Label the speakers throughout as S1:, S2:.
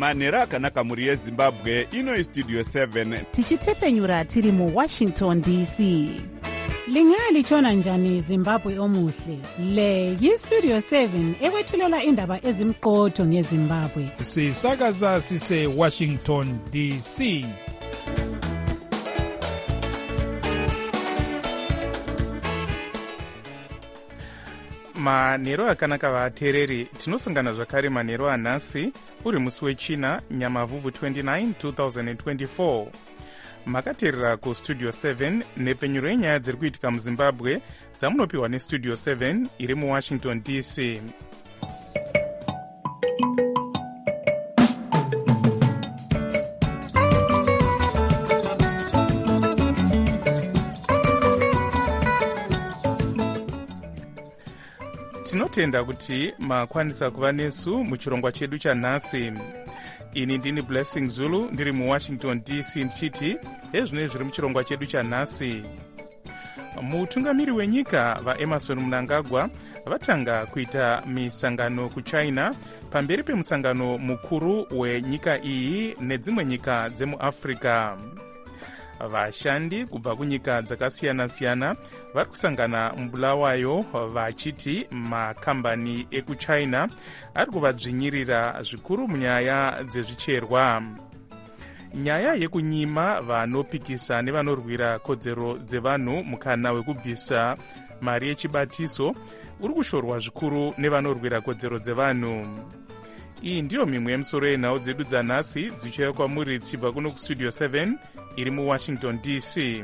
S1: manhero akanaka mhuri yezimbabwe. Ino Studio 7
S2: tichitefenyura tiri muWashington DC.
S3: Lingalitshona njani Zimbabwe omuhle? Le yiStudio 7 ekwethulela indaba ezimqotho ngeZimbabwe.
S4: Sisakaza sise Washington DC.
S5: Manhero akanaka vateereri, tinosangana zvakare manhero anhasi uri musi wechina Nyamavhuvhu 29 2024. Makateerera kuStudio 7 nepfenyuro yenyaya dziri kuitika muZimbabwe dzamunopiwa neStudio 7 iri muWashington DC. Tinotenda kuti makwanisa kuva nesu muchirongwa chedu chanhasi. Ini ndini Blessing Zulu ndiri muWashington DC ndichiti ezvino zviri muchirongwa chedu chanhasi. Mutungamiri wenyika vaEmerson Mnangagwa vatanga kuita misangano kuChina pamberi pemusangano mukuru wenyika iyi nedzimwe nyika dzemuAfrica. Vashandi kubva kunyika dzakasiyana-siyana vari kusangana muBulawayo vachiti makambani ekuChina ari kuvadzvinyirira zvikuru munyaya dzezvicherwa. Nyaya yekunyima vanopikisa nevanorwira kodzero dzevanhu mukana wekubvisa mari yechibatiso uri kushorwa zvikuru nevanorwira kodzero dzevanhu. Iyi ndiyo mimwe yemisoro yenhau dzedu dzanhasi dzichiuya kwamuri dzichibva kuno kuStudio 7 iri muWashington DC.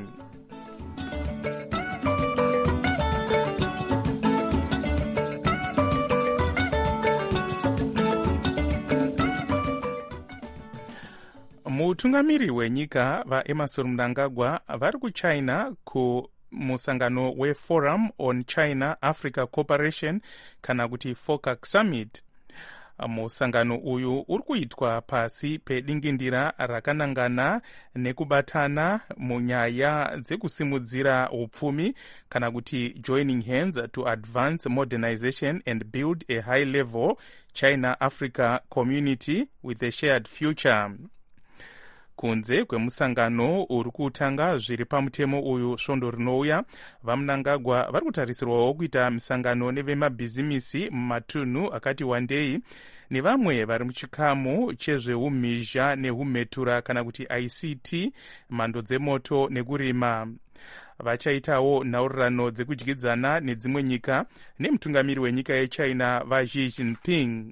S5: Mutungamiri wenyika vaEmerson Mnangagwa vari kuChina kumusangano weForum on China Africa Cooperation kana kuti FOCAC Summit. Musangano uyu uri kuitwa pasi pedingindira rakanangana nekubatana munyaya dzekusimudzira upfumi kana kuti joining hands to advance modernization and build a high level China-Africa community with a shared future. Kunze kwemusangano uri kutanga zviri pamutemo uyu svondo rinouya, vaMnangagwa vari kutarisirwawo kuita misangano nevemabhizimisi mumatunhu akati wandei nevamwe vari muchikamu chezveumhizha nehumhetura kana kuti ICT, mhando dzemoto nekurima. Vachaitawo nhaurirano dzekudyidzana nedzimwe nyika nemutungamiri wenyika yeChina vaXi Jinping.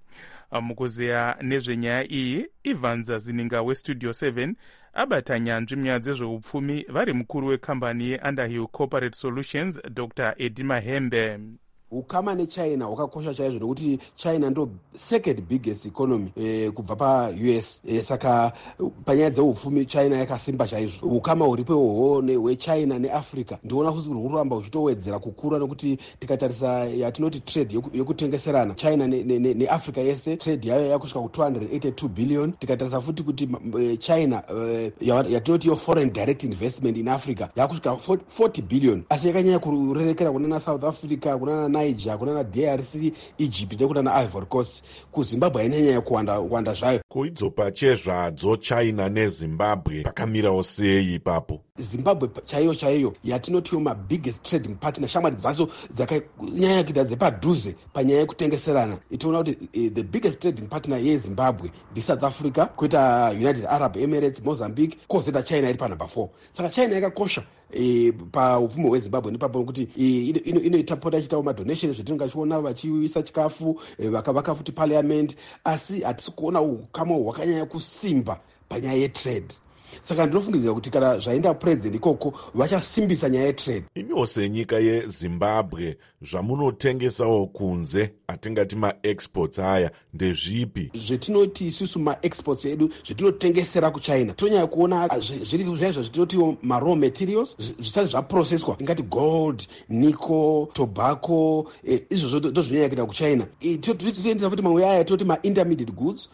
S5: Mukuzeya nezvenyaya iyi, Ivanza Zininga weStudio 7 abata nyanzvi munyaya dzezveupfumi vari mukuru wekambani yeUnderhill Corporate Solutions Dr. Eddie Mahembe.
S6: Ukama neChina hwakakosha chaizvo nokuti China ndo second biggest economy kubva paUS. Saka panyaya dzeupfumi China yakasimba chaizvo. Ukama huripo hwechina neAfrica ndiona kuti huri kuramba huchitowedzera kukura nokuti tikatarisa yatinoti trade yekutengeserana China neAfrica yese trade yayo yakusvika ku282 billion. Tikatarisa futi kuti China yatinoti yo foreign direct investment in Africa yakusvika 40 billion. Asi yakanyanya kurerekera kuna South Africa, kuna Niger, kuna DRC, Egypt nekuna Ivory Coast. KuZimbabwe hainanyanya kuwanda zvayo.
S7: Kuidzopa chezvadzo China neZimbabwe pakamirawo sei ipapo?
S6: Zimbabwe chaiyo yatinotiwo biggest trading partner, shamwari dzacho dzakanyanya kuita dzepadhuze panyaya yekutengeserana. Itoona kuti the biggest trading partner yeZimbabwe ndi South Africa, kuita United Arab Emirates, Mozambique, kozoita China iri panumber 4. Saka China yakakosha paupfumi hweZimbabwe ndipapo kuti inoitapota ichitawo madonation zvetinenge chiona vachiisa chikafu vakavaka futi parliament, asi hatisi kuona ukama hwakanyanya kusimba panyaya yetrade. Saka ndinofungidzira kuti kana zvaenda president ikoko vachasimbisa nyaya yetrade.
S7: Imiwo senyika yeZimbabwe zvamunotengesawo kunze atingati maexports aya ndezvipi?
S6: Zvetinoti isusu maexports edu zvetinotengesera kuChina tonyanya kuona zviri zvaizvo zvetinotiwo maraw materials zvisati zvaprocesswa, ingati gold, nickel, tobacco, izvozvo ndozvinonyanya kuita kuChina. Tinoendesa futi mamwe aya tinoti ma-intermediate goods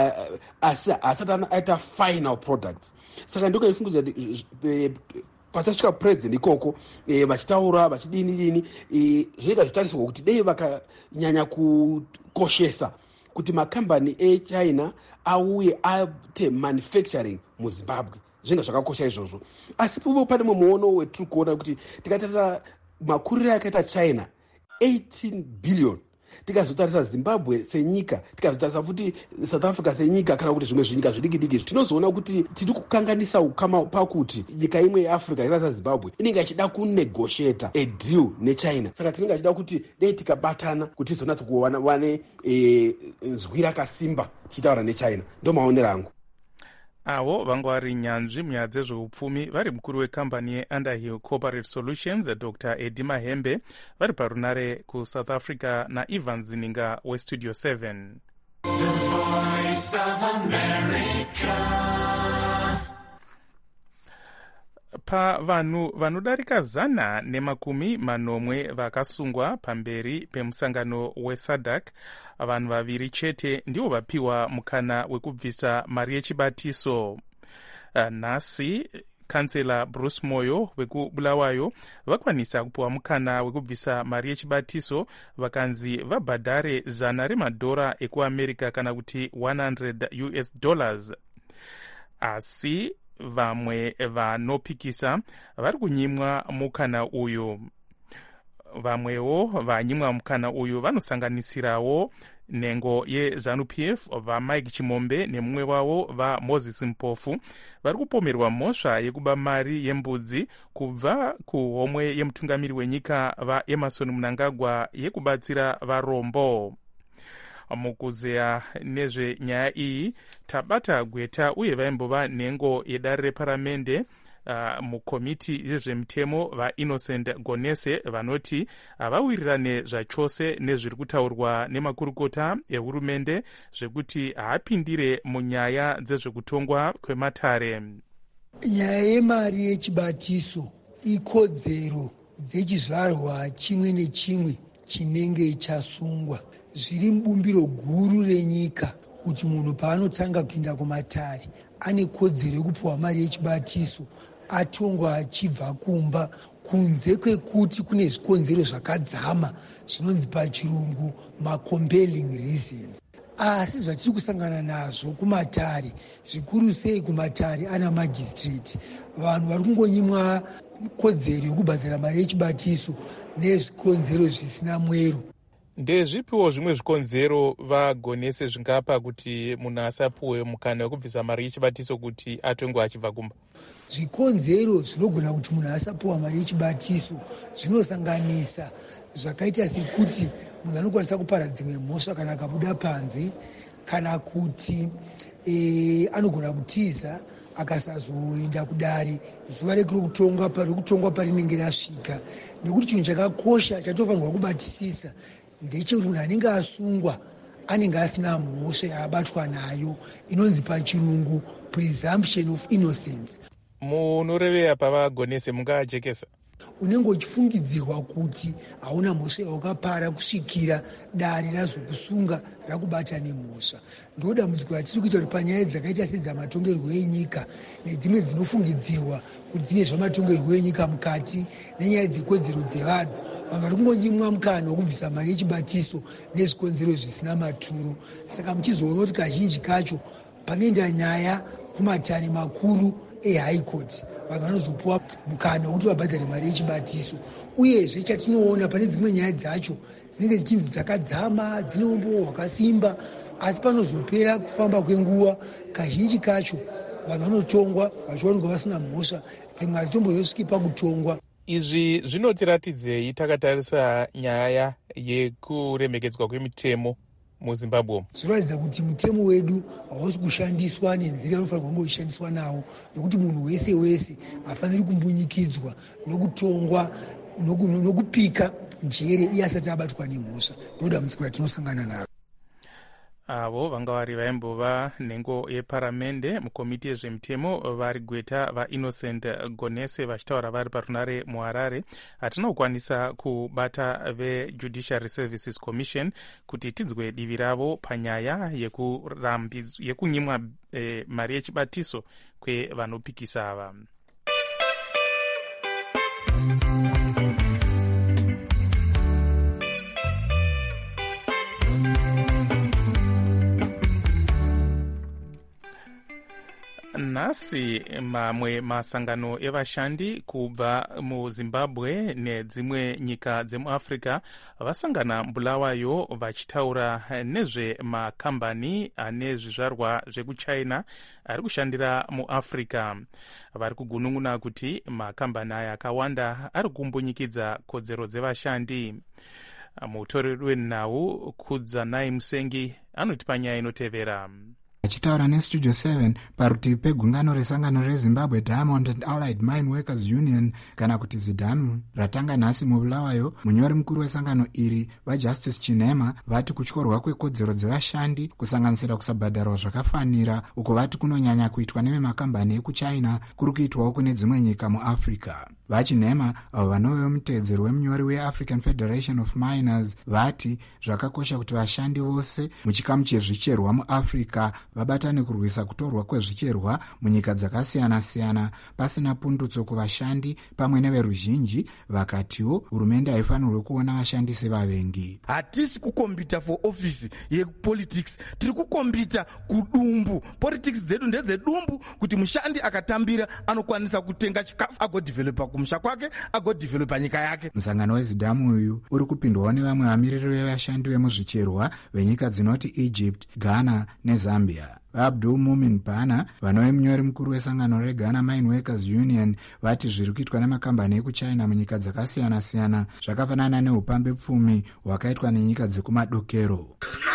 S6: asi asati aita final products. Saka ndokaifungidzira kuti pachasvika president ikoko vachitaura vachidini zvinoita zvitarisirwa kuti dei vakanyanya kukoshesa kuti makambani echina auye aite manufacturing muzimbabwe. Zvinga zvakakosha izvozvo. Asi pane muono wetiri kuona kuti tikatarisa makuriro akaita china 18 billion, tikazotarisa zimbabwe senyika, tikazotarisa futi south africa senyika, kana kuti zvimwe zvinyika zvidiki tinozoona kuti tiri kukanganisa ukama pakuti nyika imwe yeafrica ikaita zimbabwe inenge ichida kunegotiata a deal nechina. Saka tinenge achida kuti dei tikabatana kuti tizonatsa kuwane nzwi rakasimba tichitaura nechina. Ndo maonero angu.
S5: avo vanga vari nyanzvi munyaya dzezveupfumi vari mukuru wekambani yeUnderhill Corporate Solutions Dr. Eddie Mahembe vari parunare kuSouth Africa naIvan Zininga weStudio 7. The Voice of America. Pavanhu vanodarika 190 vakasungwa pamberi pemusangano weSADC, vanhu vaviri chete ndivo vapiwa mukana wekubvisa mari yechibatiso. Nhasi kansela Bruce Moyo wekubulawayo vakwanisa kupiwa mukana wekubvisa mari yechibatiso, vakanzi vabhadhare $100 ekuAmerica kana kuti $100. Asi vamwe vanopikisa vari kunyimwa mukana uyu. Vamwewo vanyimwa mukana uyu vanosanganisirawo nhengo yeZANU-PF vaMike Chimombe nemumwe wavo vaMoses Mpofu vari kupomerwa mhosva yekuba mari yembudzi kubva kuhomwe yemutungamiri wenyika vaEmmerson Mnangagwa yekubatsira varombo. Mukuzeya nezvenyaya iyi tabata gweta uye vaimbova nhengo yedare reparamende mukomiti yezvemutemo vaInnocent Gonese vanoti havawirirane zvachose nezviri kutaurwa nemakurukota ehurumende zvekuti haapindire munyaya dzezvekutongwa kwematare.
S8: Nyaya yemari yechibatiso ikodzero dzechizvarwa chimwe nechimwe chinenge chasungwa. Zviri mubumbiro guru renyika kuti munhu paanotanga kuinda kumatare ane kodzero yekupiwa mari yechibatiso atongwa achibva kumba, kunze kwekuti kune zvikonzero zvakadzama zvinonzi pachirungu macompelling reasons. Asi zvatiri kusangana nazvo kumatare, zvikuru sei kumatare ana magistrate, vanhu vari kungonyimwa kodzero yekubhadhara mari yechibatiso nezvikonzero zvisina mwero.
S5: Ndezvipiwo zvimwe zvikonzero vaGonese zvingapa kuti munhu asapuwe mukana wekubvisa mari yechibatiso kuti atongwe achibva kumba?
S8: Zvikonzero zvinogona kuti munhu asapuwa mari yechibatiso zvinosanganisa zvakaita sekuti munhu anokwanisa kupara dzimwe mhosva kana akabuda panze, kana kuti anogona kutiza akasazoenda kudare zuva rekutongwa parinenge rasvika. Nekuti chinhu chakakosha chatofanirwa kubatisisa ndechekuti munhu anenge asungwa anenge asina mhosva yaabatwa nayo, inonzi pachirungu presumption of innocence.
S5: Munoreveya pavaGonese mungaajekesa?
S8: Unenge uchifungidzirwa kuti hauna mhosva yawakapara kusvikira dare razokusunga rakubata nemhosva. Ndodambudziko ratiri kuita kuti panyaya dzakaita sedzamatongerwo enyika nedzimwe dzinofungidzirwa kuti dzine zvamatongerwo enyika mukati nenyaya dzekodzero dzevanhu, vanhu vari kungonyimwa mukana wekubvisa mari yechibatiso nezvikonzero zvisina maturo. Saka muchizoona kuti kazhinji kacho panoenda nyaya kumatare makuru eHigh Court, vanhu vanozopuwa mukana wekuti vabhadhare mari yechibatiso. Uyezve chatinoona pane dzimwe nyaya dzacho dzinenge dzichinzi dzakadzama, dzine umbo hwakasimba, asi panozopera kufamba kwenguva kazhinji kacho vanhu vanotongwa vachiwanikwa vasina mhosva, dzimwe hadzitombozosviki pakutongwa.
S5: Izvi zvinotiratidzei takatarisa nyaya yekuremekedzwa kwemitemo muZimbabwe?
S8: Zvinoratidza kuti mutemo wedu hausi kushandiswa nenzira inofanirwa kunge uchishandiswa nawo, nokuti munhu wese wese hafaniri kumbunyikidzwa nokutongwa nokupika njere iye asati abatwa nemhosva. Ndodambudziko ratinosangana naro.
S5: Avo vanga vari vaimbova nhengo yeparamende mukomiti yezvemutemo vari gweta vaInnocent Gonese vachitaura vari parunare muHarare. Hatina kukwanisa kubata veJudiciary Services Commission kuti tinzwe divi ravo panyaya yekunyimwa mari yechibatiso kwevanopikisa ava. nhasi mamwe masangano evashandi kubva muzimbabwe nedzimwe nyika dzemuafrica vasangana mbulawayo vachitaura nezvemakambani ane zvizvarwa zvekuchina ari kushandira muafrica. Vari kugunun'una kuti makambani aya akawanda ari kumbonyikidza kodzero dzevashandi. Mutoreri wenhau Kudzanai Musengi anotipa nyaya inotevera.
S9: Achitaura nestudio 7 parutivi pegungano resangano rezimbabwe Diamond and Allied Mine Workers Union kana kuti ZIDAMU ratanga nhasi mubulawayo, munyori mukuru wesangano iri vaJustice Chinema vati kutyorwa kwekodzero dzevashandi kusanganisira kusabhadharwa zvakafanira uko vati kunonyanya kuitwa nevemakambani ekuchina kuri kuitwawo kune dzimwe nyika muAfrica. VaChinema avo vanovewo muteedzeri wemunyori weAfrican Federation of Miners vati zvakakosha kuti vashandi vose muchikamu chezvicherwa muAfrica vabatane kurwisa kutorwa kwezvicherwa munyika dzakasiyana-siyana pasina pundutso kuvashandi pamwe neveruzhinji. Vakatiwo hurumende haifanirwe kuona vashandi sevavengi.
S10: Hatisi kukombita for office yepolitics, tiri kukombita kudumbu. Politics dzedu ndedzedumbu kuti mushandi akatambira anokwanisa kutenga chikafu agodevelopa kumusha kwake agodevelopa nyika yake.
S9: Musangano weZIDAMU uyu uri kupindwawo nevamwe vamiriri vevashandi vemuzvicherwa venyika dzinoti Egypt, Ghana neZambia. Abdul Mumin Bana vanove munyori mukuru wesangano reGhana Mine Workers Union vati zviri kuitwa nemakambani ekuchina munyika dzakasiyana-siyana zvakafanana neupambe pfumi hwakaitwa nenyika dzekumadokero.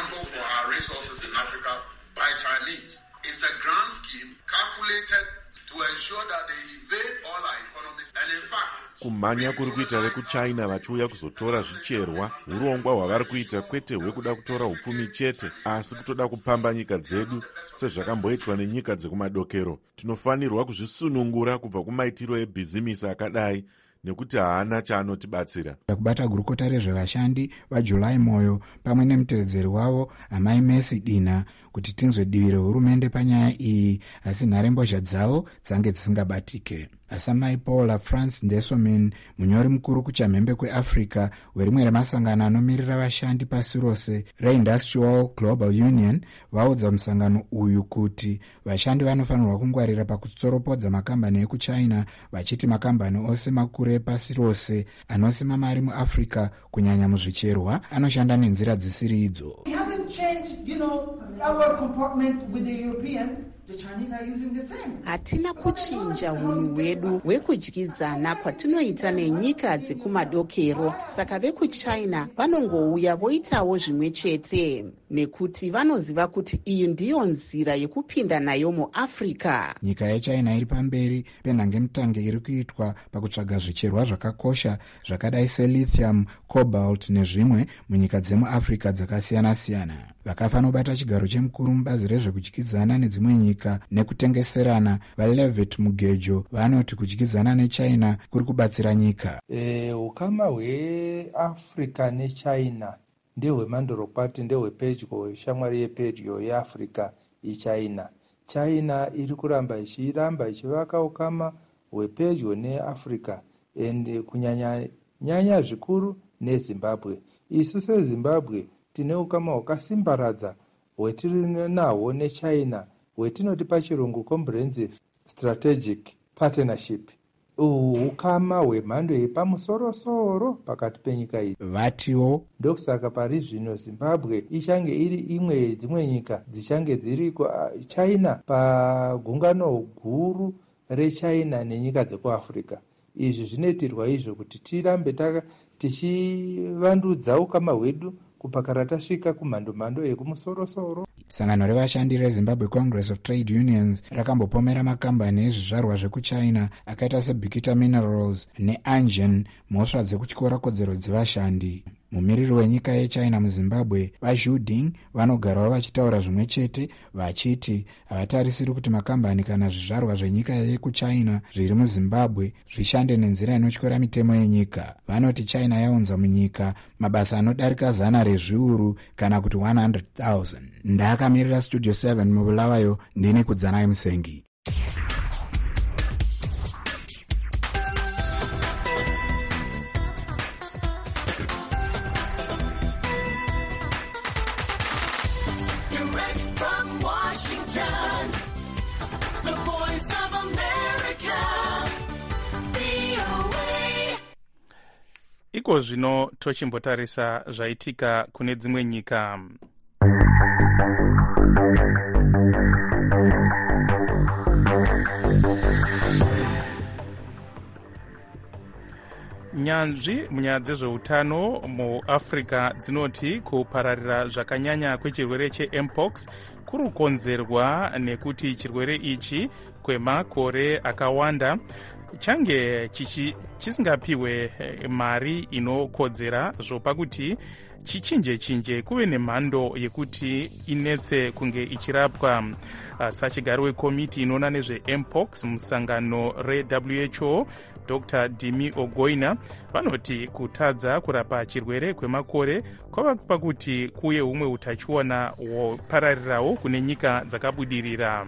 S7: Kumhanya kuri kuita vekuchina vachiuya kuzotora zvicherwa, urongwa hwavari kuita kwete hwekuda kutora upfumi chete, asi kutoda kupamba nyika dzedu sezvakamboitwa nenyika dzekumadokero. Tinofanirwa kuzvisunungura kubva kumaitiro ebhizimisi akadai nekuti haana chaanotibatsira.
S9: Kubata gurukota rezvevashandi vaJulai Moyo pamwe nemuteedzeri wavo Amai Mercy Dina kuti tinzwe divi rehurumende panyaya iyi, asi nharembozha dzavo dzange dzisingabatike. Asamai Paula France Ndesomin, munyori mukuru kuchamhembe kweAfrica werimwe remasangano anomirira vashandi pasi rose reIndustrial Global Union, vaudza musangano uyu kuti vashandi vanofanirwa kungwarira pakutsoropodza makambani ekuchina, vachiti makambani ose makuru epasi rose anosima mari muAfrica kunyanya muzvicherwa anoshanda nenzira dzisiri idzo.
S2: Hatina kuchinja hunhu hwedu hwekudyidzana kwatinoita nenyika dzekumadokero, saka vekuchina vanongouya voitawo zvimwe chete nekuti vanoziva kuti iyi ndiyo nzira yekupinda nayo muAfrica.
S9: Nyika yechina iri pamberi penhangemutange iri kuitwa pakutsvaga zvicherwa zvakakosha zvakadai selithium, cobalt nezvimwe munyika dzemuAfrica dzakasiyana-siyana. Vakafanobata chigaro chemukuru mubazi rezvekudyidzana nedzimwe nyika nekutengeserana vaLevitt Mugejo vanoti kudyidzana nechina kuri kubatsira nyika.
S11: Ukama hweAfrica nechina ndehwemandorokwati, ndehwepedyo, shamwari yepedyo yeAfrica ichina. China iri kuramba ichivaka ukama hwepedyo neAfrica ende kunyanya zvikuru neZimbabwe. Isu seZimbabwe tine ukama hwakasimbaradza hwetiri nahwo nechina hwetinoti pachirungu comprehensive strategic partnership. Ukama hwemhando yepamusoro-soro pakati penyika idzi.
S9: Vatiwo
S11: ndokusaka pari zvino Zimbabwe ichange iri imwe yedzimwe nyika dzichange dziri China pagungano guru reChina nenyika dzekuAfrica. Izvi zvinoitirwa izvo kuti tirambe tichivandudza ukama hwedu kupakara tasvika kumhando yekumusoro-soro.
S9: Sangano revashandi reZimbabwe Congress of Trade Unions rakambopomera makambani ezvizvarwa zvekuchina akaita seBikita Minerals neAngen mhosva dzekutyora kodzero dzevashandi. Mumiriri wenyika yechina muZimbabwe vaZhu Ding vanogarawo vachitaura zvimwe chete, vachiti havatarisiri kuti makambani kana zvizvarwa zvenyika yekuchina zviri muZimbabwe zvishande nenzira inotyora mitemo yenyika. Vanoti China yaunza munyika mabasa anodarika 100 rezviuru kana kuti 100,000. Ndakamirira Studio 7 mubulawayo, ndini Kudzanai Musengi.
S12: Direct from Washington, the voice
S5: iko zvino tochimbotarisa zvaitika kune dzimwe nyika. Nyanzvi munyaya dzezveutano muafrica dzinoti kupararira zvakanyanya kwechirwere chempox kuri kukonzerwa nekuti chirwere ichi kwemakore akawanda change chisingapiwe mari inokodzera zvopa kuti chichinje kuve nemhando yekuti inetse kunge ichirapwa. Sachigari wekomiti inoona nezvempox musangano reWHO Dr. Dimi Ogoina vanoti kutadza kurapa chirwere kwemakore kwava pakuti kuye humwe utachiona hwopararirawo kune nyika dzakabudirira.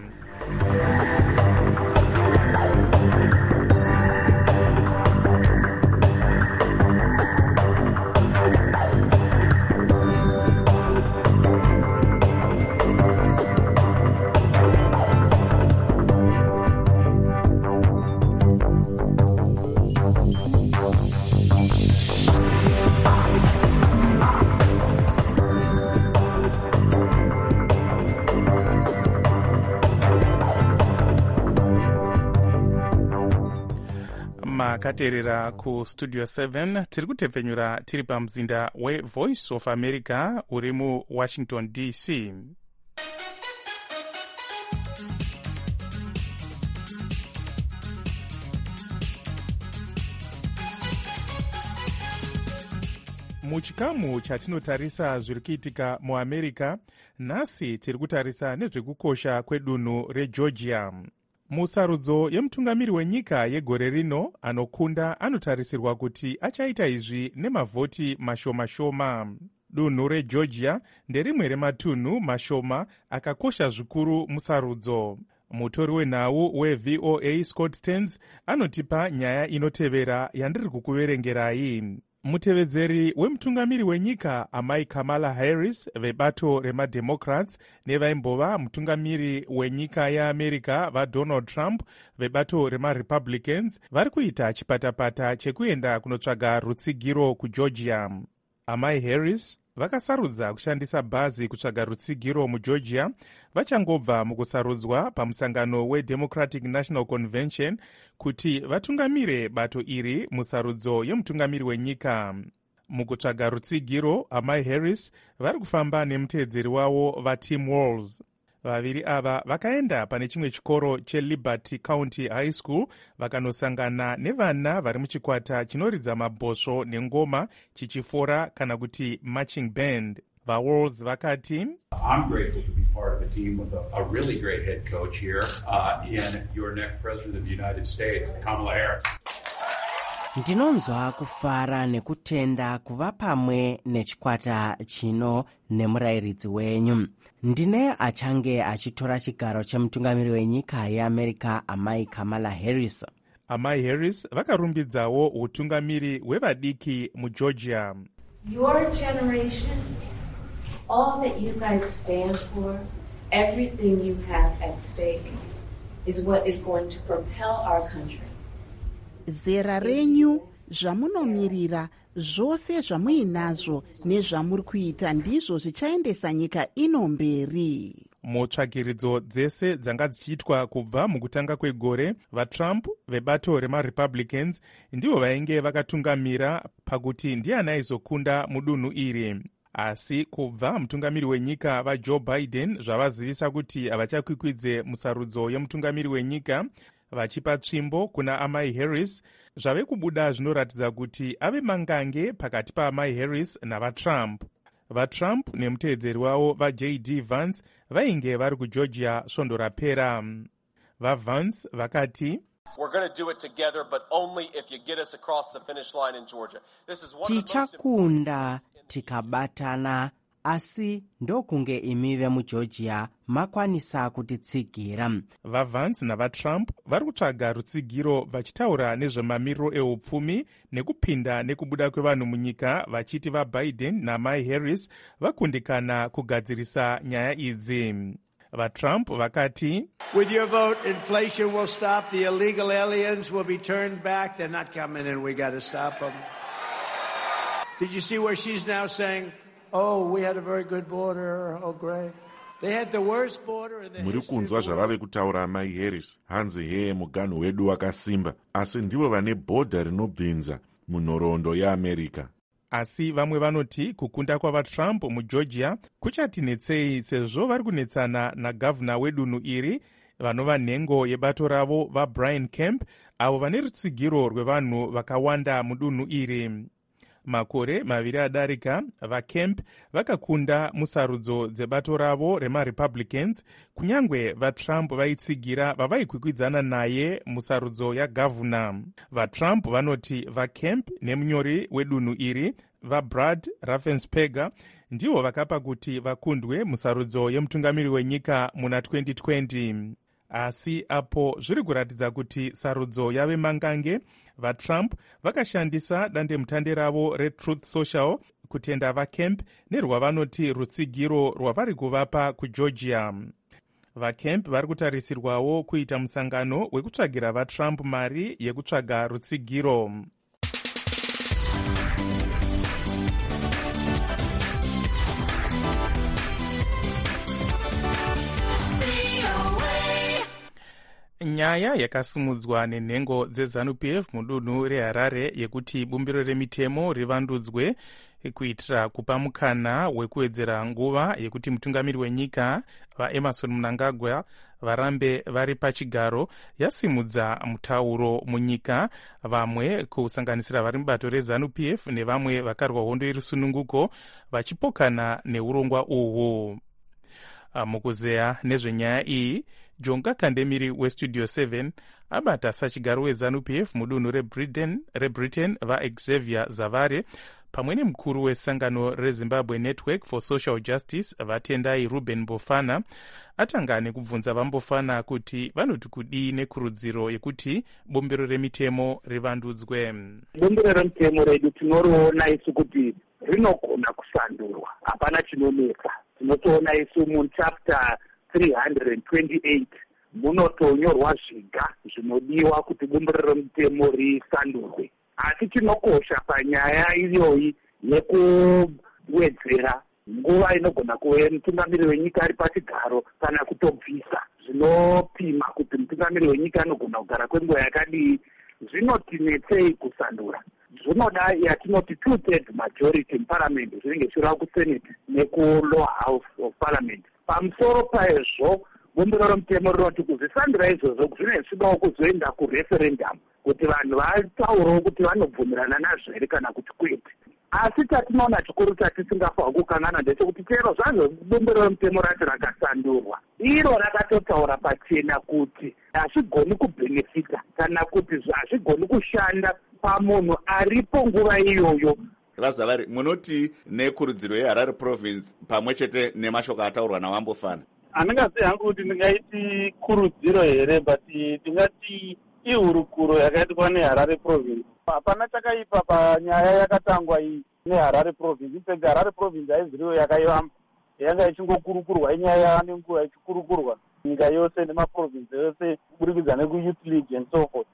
S5: Makaterera ku Studio 7 tiri kutepfenyura tiri pamzinda weVoice of America uri muWashington DC. Muchikamu chatinotarisa zviri kuitika muAmerica, nhasi tiri kutarisa nezvekukosha kwedunhu reGeorgia. Musarudzo yemutungamiri wenyika yegore rino anokunda anotarisirwa kuti achaita izvi nemavhoti mashoma. Dunhu reGeorgia nderimwe rematunhu mashoma akakosha zvikuru musarudzo. Mutori wenhau weVOA Scott Stearns anotipa nyaya inotevera yandiri kukuverengerai. Mutevedzeri wemutungamiri wenyika amai Kamala Harris vebato remademocrats nevaimbova mutungamiri wenyika yeAmerica vaDonald Trump vebato remaRepublicans vari kuita chipatapata chekuenda kunotsvaga rutsigiro kuGeorgia. Amai Harris vakasarudza kushandisa bhazi kutsvaga rutsigiro muGeorgia vachangobva mukusarudzwa pamusangano weDemocratic National Convention kuti vatungamire bato iri musarudzo yemutungamiri wenyika. Mukutsvaga rutsigiro, amai Harris vari kufamba nemuteedzeri wavo vaTim Walz. Vaviri ava vakaenda pane chimwe chikoro cheLiberty County High School vakanosangana nevana vari muchikwata chinoridza mabhosvo nengoma chichifora kana kuti marching band. VaWalls vakati,
S12: I'm grateful to be part of a team with a really great head coach here in your next president of the United States, Kamala Harris.
S13: Ndinonzwa kufara nekutenda kuva pamwe nechikwata chino nemurayiridzi wenyu. Ndine achange achitora chigaro chemutungamiri wenyika yeAmerica amai Kamala Harris.
S5: Amai Harris vakarumbidzawo utungamiri hwevadiki muGeorgia.
S14: Your generation, all that you guys stand for, everything you have at stake is what is going to propel our country.
S2: Zera renyu, zvamunomirira, zvose zvamuinazvo nezvamuri kuita ndizvo zvichaendesa nyika ino mberi.
S5: Mutsvagiridzo dzese dzanga dzichiitwa kubva mukutanga kwegore, vaTrump vebato remaRepublicans ndivo vainge vakatungamira pakuti ndiani aizokunda mudunhu iri. Asi kubva mutungamiri wenyika vaJoe Biden zvavazivisa kuti havachakwikwidze musarudzo yemutungamiri wenyika, vachipa tsvimbo kuna amai Harris, zvave kubuda zvinoratidza kuti ave mangange pakati paamai Harris navaTrump. VaTrump nemuteedzeri wavo vaJD Vance vainge vari kuGeorgia svondo rapera. VaVance vakati,
S13: tichakunda tikabatana, asi ndokunge imive muGeorgia makwanisa kutitsigira.
S5: VaVance navaTrump vari kutsvaga rutsigiro vachitaura nezvemamiriro ehupfumi nekupinda nekubuda kwevanhu munyika, vachiti vaBiden namai Harris vakundikana kugadzirisa nyaya idzi. VaTrump vakati,
S15: With your vote, inflation will stop, the illegal aliens will be turned back, they're not coming in, we got to stop them. Did you see where she's now saying, oh, we had a very good border, oh, great. They had the worst border in the
S7: muri kunzwa zvavave kutaura mai Harris. Hanzi muganhu wedu wakasimba, asi ndivo vane bhodha rinobvinza munhoroondo yeAmerica.
S5: Asi vamwe vanoti kukunda kwavaTrump muGeorgia kuchatinetsei sezvo vari kunetsana nagavhuna wedunhu iri vanova nhengo yebato ravo vaBrian Kemp, avo vane rutsigiro rwevanhu vakawanda mudunhu iri. Makore maviri adarika, vaKemp vakakunda musarudzo dzebato ravo remaRepublicans, kunyangwe vaTrump vaitsigira vavaikwikwidzana naye musarudzo yagavhuna. VaTrump vanoti vaKemp nemunyori wedunhu iri vaBrad Raffensperger ndivo vakapa kuti vakundwe musarudzo yemutungamiri wenyika muna 2020. Asi apo zviri kuratidza kuti sarudzo yave mangange, vaTrump vakashandisa dandemutande ravo reTruth Social kutenda vaKemp nerwavanoti rutsigiro rwavari kuvapa kuGeorgia. VaKemp vari kutarisirwawo kuita musangano wekutsvagira vaTrump mari yekutsvaga rutsigiro. Nyaya yakasimudzwa nenhengo dzeZANU-PF mudunhu reHarare yekuti bumbiro remitemo rivandudzwe kuitira kupa mukana wekuwedzera nguva yekuti mutungamiri wenyika vaEmmerson Mnangagwa varambe vari pachigaro yasimudza mutauro munyika, vamwe kusanganisira vari mubato reZANU-PF nevamwe vakarwa hondo yerusununguko vachipokana neurongwa uhwu. Mukuzeya nezvenyaya iyi, Jonga Kandemiri weStudio 7 abata sachigaro weZANU-PF mudunhu reBritain vaXavier Zavare pamwe nemukuru wesangano reZimbabwe Network for Social Justice vaTendai Ruben Mbofana atanga nekubvunza vaMbofana kuti vanoti kudii nekurudziro yekuti bumbiro remitemo rivandudzwe.
S16: Bumbiro remitemo redu tinoriona isu kuti rinogona kusandurwa, hapana chinomeka. Tinotoona isu muchapter 328 munotonyorwa zviga zvinodiwa kuti bumbiro remutemo risandurwe. Asi chinokosha panyaya iyoyi yekuwedzera nguva inogona kuve mutungamiri wenyika ari pachigaro kana kutobvisa, zvinopima kuti mutungamiri wenyika anogona kugara kwenguva yakadii, zvinotinetsei kusandura. Zvinoda yatinoti 2/3 majority muparliament, zvinenge zvichireva kusenate nekulower house of parliament. Pamusoro paizvo bumbiro remutemo rinoti kuzvisandura izvozvo zvine zvidawo kuzoenda kureferendum kuti vanhu vataurawo kuti vanobvumirana nazvo here kana kuti kwete. Asi tatinoona chikuru chatisingafanira kukanganwa ndechekuti chero zvazvo bumbiro remutemo rati rakasandurwa, iro rakatotaura pachena kuti hazvigoni kubhenefita kana kuti hazvigoni kushanda pamunhu aripo nguva iyoyo.
S17: Vazavari, munoti nekurudziro yeHarare province pamwe chete nemashoko ataurwa naVambofana?
S18: Handingazivi hangu kuti ndingaiti kurudziro here, but ndingati ihurukuro yakaitwa neHarare province. Hapana chakaipa panyaya yakatangwa iyi neHarare province. Pega Harare province haiziriwo yakaivamba, yanga ichingokurukurwa inyaya nenguva ichikurukurwa nyika yose nemaprovince yose kuburikidza nekuYouth League and so forth.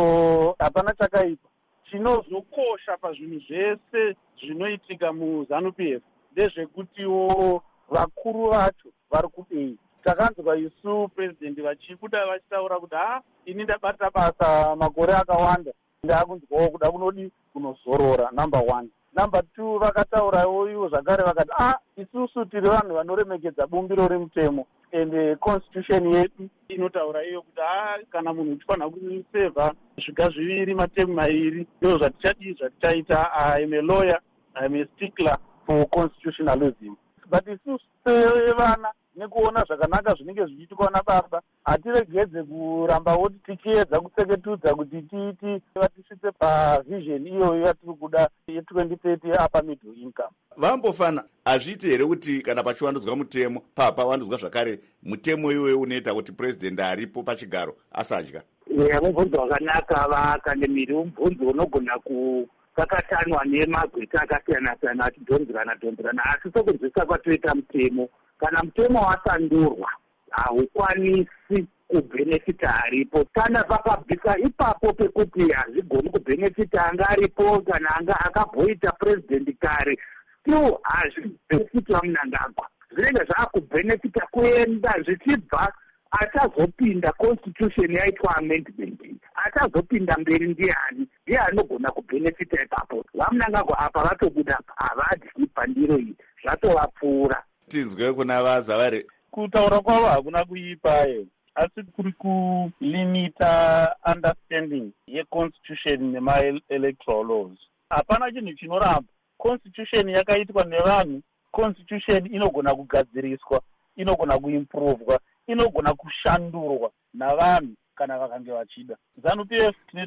S18: So hapana chakaipa. Chinozokosha pazvinhu zvese zvinoitika muZANU-PF ndezvekutiwo vakuru vacho vari kudei. Takanzwa isu president vachibuda vachitaura kuti ini ndabata basa makore akawanda, ndakunzwawo kuda kunodi kunozorora, number 1. Number 2, vakataurawo ivo zvakare vakati isusu tiri vanhu vanoremekedza bumbiro remutemo and constitution yedu inotaura iyo kuti kana munhu uchifanira kusevha zviga zviviri matemu mairi, ndizvo zvatichadii zvatichaita. I'm a lawyer, I'm a stickler for constitutionalism. But isusu sevana nekuona zvakanaka zvinenge zvichiitwa nababa, hatiregedze kurambawo tichiedza kutseketudza kuti tiiti vatisvitse pavision iyoyo yatiri kuda ye2030 apa middle income.
S17: Vambofana, hazviiti here kuti kana pachivandudzwa mutemo pawandudzwa zvakare mutemo iwoyo unoita kuti president aripo pachigaro asadya?
S16: Mubvunzo wakanaka vaKandemiri, mubvunzo unogona kukakatanwa nemagweta akasiyana-siyana achidhonzerana, asi sokunzwisa kwatoita mutemo. Kana mutemo wasandurwa, haukwanisi kubhenefita aripo. Kana pakabvisa ipapo pekuti hazvigoni kubhenefita anga aripo kana anga akabhoita purezidendi kare, still hazvibhenefiti vaMnangagwa. Zvinenge zvakubhenefita kuenda zvichibva achazopinda constitution yaitwa amendment, achazopinda mberi ndiani, ndiye anogona kubhenefita ipapo. vaMnangagwa apa vatobuda havadyi pandiro iyi, zvatovapfuura.
S17: Tinzwe kuna vaZavari.
S18: Kutaura kwavo hakuna kuipaye, asi kuri kulimita understanding yeconstitution nema-electoral laws. Hapana chinhu chinoramba. Constitution yakaitwa nevanhu, constitution inogona kugadziriswa, inogona kuimprovwa, inogona kushandurwa navanhu kana vakange vachida. ZANU-PF tine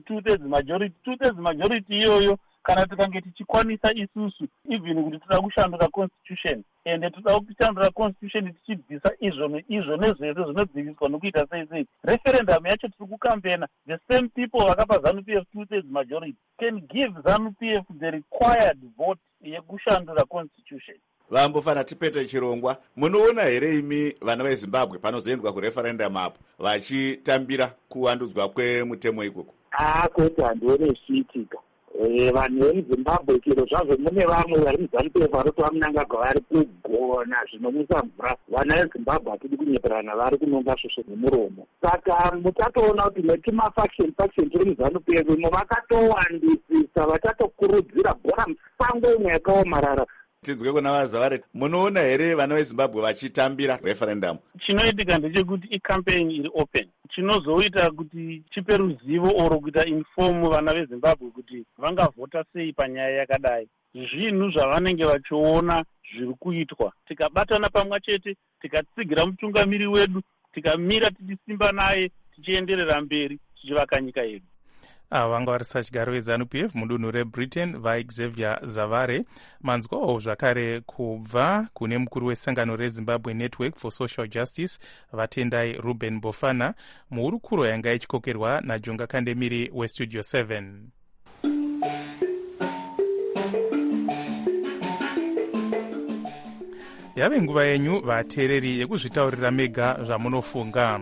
S18: 2/3 majority iyoyo. Kana tikange tichikwanisa isusu even kuti toda kushandura constitution ende toda kushandura constitution tichibvisa izvo nezvese zvinodziviswa nokuita sei, referendum yacho tiri kukambena, the same people vakapa ZANU-PF 2/3 majority can give ZANU-PF the required vote yekushandura constitution.
S17: Vambofana Tipete Chirongwa, munoona here imi vana veZimbabwe panozoendwa kureferendum apo vachitambira kuwandudzwa kwemutemo ikoko?
S16: Kwete handione zvichiitika. Vanhu vemuZimbabwe chero zvazvo mune vamwe vari muZANU-PF varoti vaMnangagwa vari kugona zvinomwisa mvura. Vana veZimbabwe hatidi kunyeperana, vari kunonga svosvo nemuromo. Saka mutatoona kuti netimafaction tiri muZANU-PF imo vakatowandisisa, vachatokurudzira bhora musango imwe yakaomarara.
S17: Tinzwe kuna vaZavari, munoona here vana veZimbabwe vachitambira referendum?
S18: Chinoitika ndechekuti icampaign iri open. Chinozoita kuti chipe ruzivo oro kuita inform vana veZimbabwe kuti vangavhota sei panyaya yakadai. Zvinhu zvavanenge vachiona zviri kuitwa. Tikabatana pamwe chete, tikatsigira mutungamiri wedu, tikamira tichisimba naye, tichienderera mberi, tichivaka nyika yedu.
S5: Vanga vari sachigaro weZANU-PF mudunhu reBritain vaXavier Zavare. Manzwawo zvakare kubva kune mukuru wesangano reZimbabwe Network for Social Justice Vatendai Ruben Bofana muhurukuro yanga ichikokerwa naJonga Kandemiri weStudio 7. Yave nguva yenyu vateereri yekuzvitaurira mega zvamunofunga.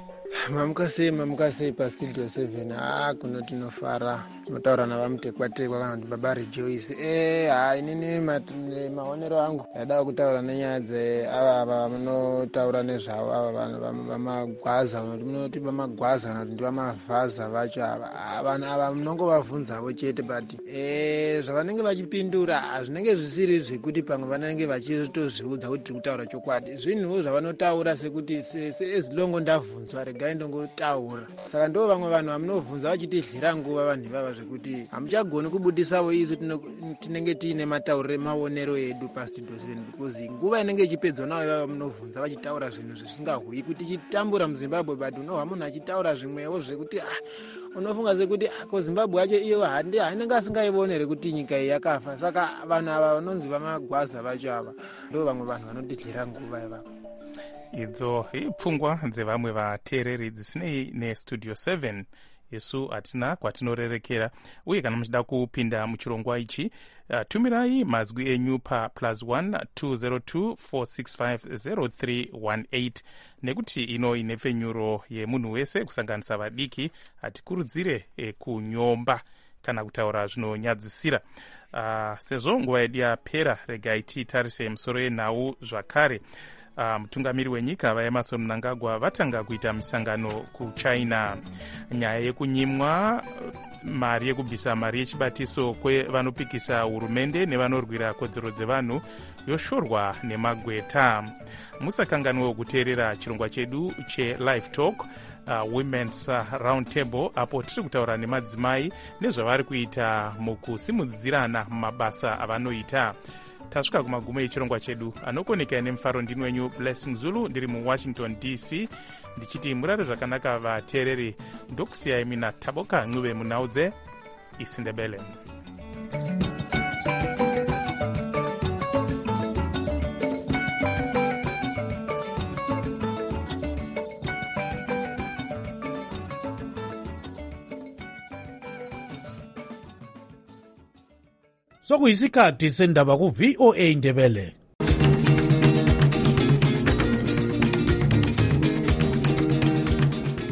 S19: Mamukasei paStudio 7. Kuno tinofara tinotaura navamutekwatekwa kana kuti baba Rejoice. Inini maonero angu ndada kutaura nenyaya dzeava vanotaura nezvavo ava vanhu vamagwaza, kuti munoti vamagwaza kana kuti ndivamavhaza vacho ava. Vanhu ava munongovabvunzavo chete, but zvavanenge vachipindura hazvinenge zvisiri zvekuti pamwe vanenge vachitozviudza kuti tiri kutaura chokwadi. Zvinhuwo zvavanotaura sekuti ezilongo ndabvunzwa regai ndongotaura. Saka ndo vamwe vanhu vamunovhunza vachitidlira nguva vanhu ivava zvekuti hamuchagoni kubudisawo isu tinenge tiine mataurire maonero edu paStudio 7, because nguva inenge ichipedzwa navo ivava munovhunza vachitaura zvinhu zvisingahwi kuti tichitambura muZimbabwe, but unohwa munhu achitaura zvimwewo zvekuti unofunga sekuti ko Zimbabwe yacho iyo hainenge asingaivonere kuti nyika iyi yakafa. Saka vanhu ava vanonzi vamagwaza vacho ava ndo vamwe vanhu vanotidlira nguva ivava.
S5: Idzo ipfungwa dzevamwe vateereri dzisinei neStudio 7. Yesu hatina kwatinorerekera, uye kana muchida kupinda muchirongwa ichi tumirai mazwi enyu pa +1 202 465 0318, nekuti ino inepfenyuro yemunhu wese kusanganisa vadiki. Hatikurudzire kunyomba kana kutaura zvinonyadzisira. Sezvo nguva yedu yapera, regai titarise musoro yenhau zvakare. Mutungamiri wenyika vaEmmerson Mnangagwa vatanga kuita misangano kuChina. Nyaya yekunyimwa mari yekubvisa mari yechibatiso kwevanopikisa hurumende nevanorwira kodzero dzevanhu yoshorwa nemagweta. Musakanganwe kuteerera chirongwa chedu cheLive Talk, Women's Round Table, apo tiri kutaura nemadzimai nezvavari kuita mukusimudzirana mumabasa avanoita. Tasvika kumagumo echirongwa chedu. Anokoneka nemufaro ndini wenyu Blessing Zulu, ndiri muWashington DC, ndichiti murare zvakanaka vateereri. Ndokusiyai mina Taboka Ncube munhau dzeIsindebele.
S20: Sokuyisikhathi sendaba ku-VOA Ndebele.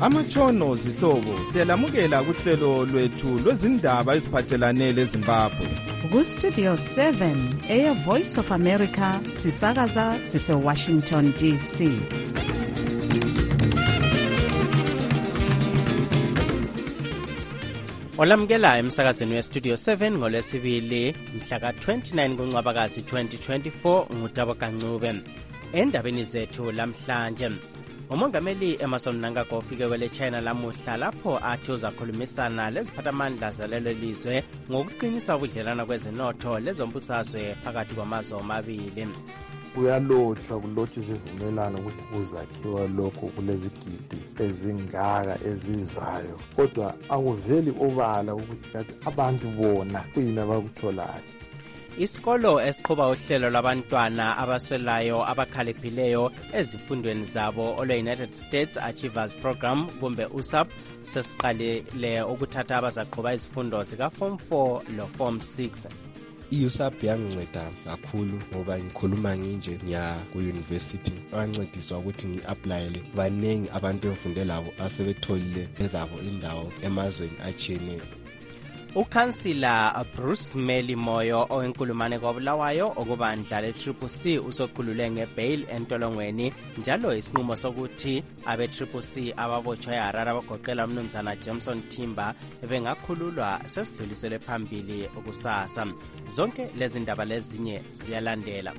S21: amatshono zihlobo siyalamukela kuhlelo lwethu lwezindaba eziphathelane leZimbabwe.
S2: Kustudio 7 Air Voice of America sisakaza sise-Washington DC.
S13: Olamukela emsakazweni westudio 7 ngolwesibili mhla ka-29 kuNcwabakazi 2024 ngutabo Kancube. Endabeni zethu lamhlanje, umongameli Emmerson Mnangagwa ufike kwele China lamuhla lapho athi uzakhulumisana leziphathamandla zalelo lizwe ngokuqinisa ubudlelwano kwezenotho lezombusazwe phakathi kwamazwe omabili.
S22: Kuyalotshwa kulotshwa izivumelwano ukuthi kuzakhiwa lokho kulezigidi ezingaka ezizayo, kodwa akuveli obala ukuthi kathi abantu bona kuyini abakutholayo.
S13: Isikolo esiqhuba uhlelo lwabantwana abaswelayo abakhaliphileyo ezifundweni zabo olwe-United States Achievers Program kumbe USAP sesiqalile ukuthatha abazaqhuba izifundo zika-Form 4 lo-Form 6.
S23: I-USAP yanginceda kakhulu ngoba ngikhuluma nginje ngiya ku-university, wancediswa ukuthi ngi-aplayele baningi abantu engifunde labo asebetholile ezabo indawo emazweni atshiyeneyo.
S13: Ukhansila Bruce Meli Moyo owenkulumane kwaBulawayo okubandla le-CCC usokhulule ngebail entolongweni, njalo isinqumo sokuthi abe-CCC ababotshwe eHarare abagoqela umnumzana Jameson Timber bengakhululwa sesidluliselwe phambili kusasa. Zonke lezi ndaba lezinye ziyalandela.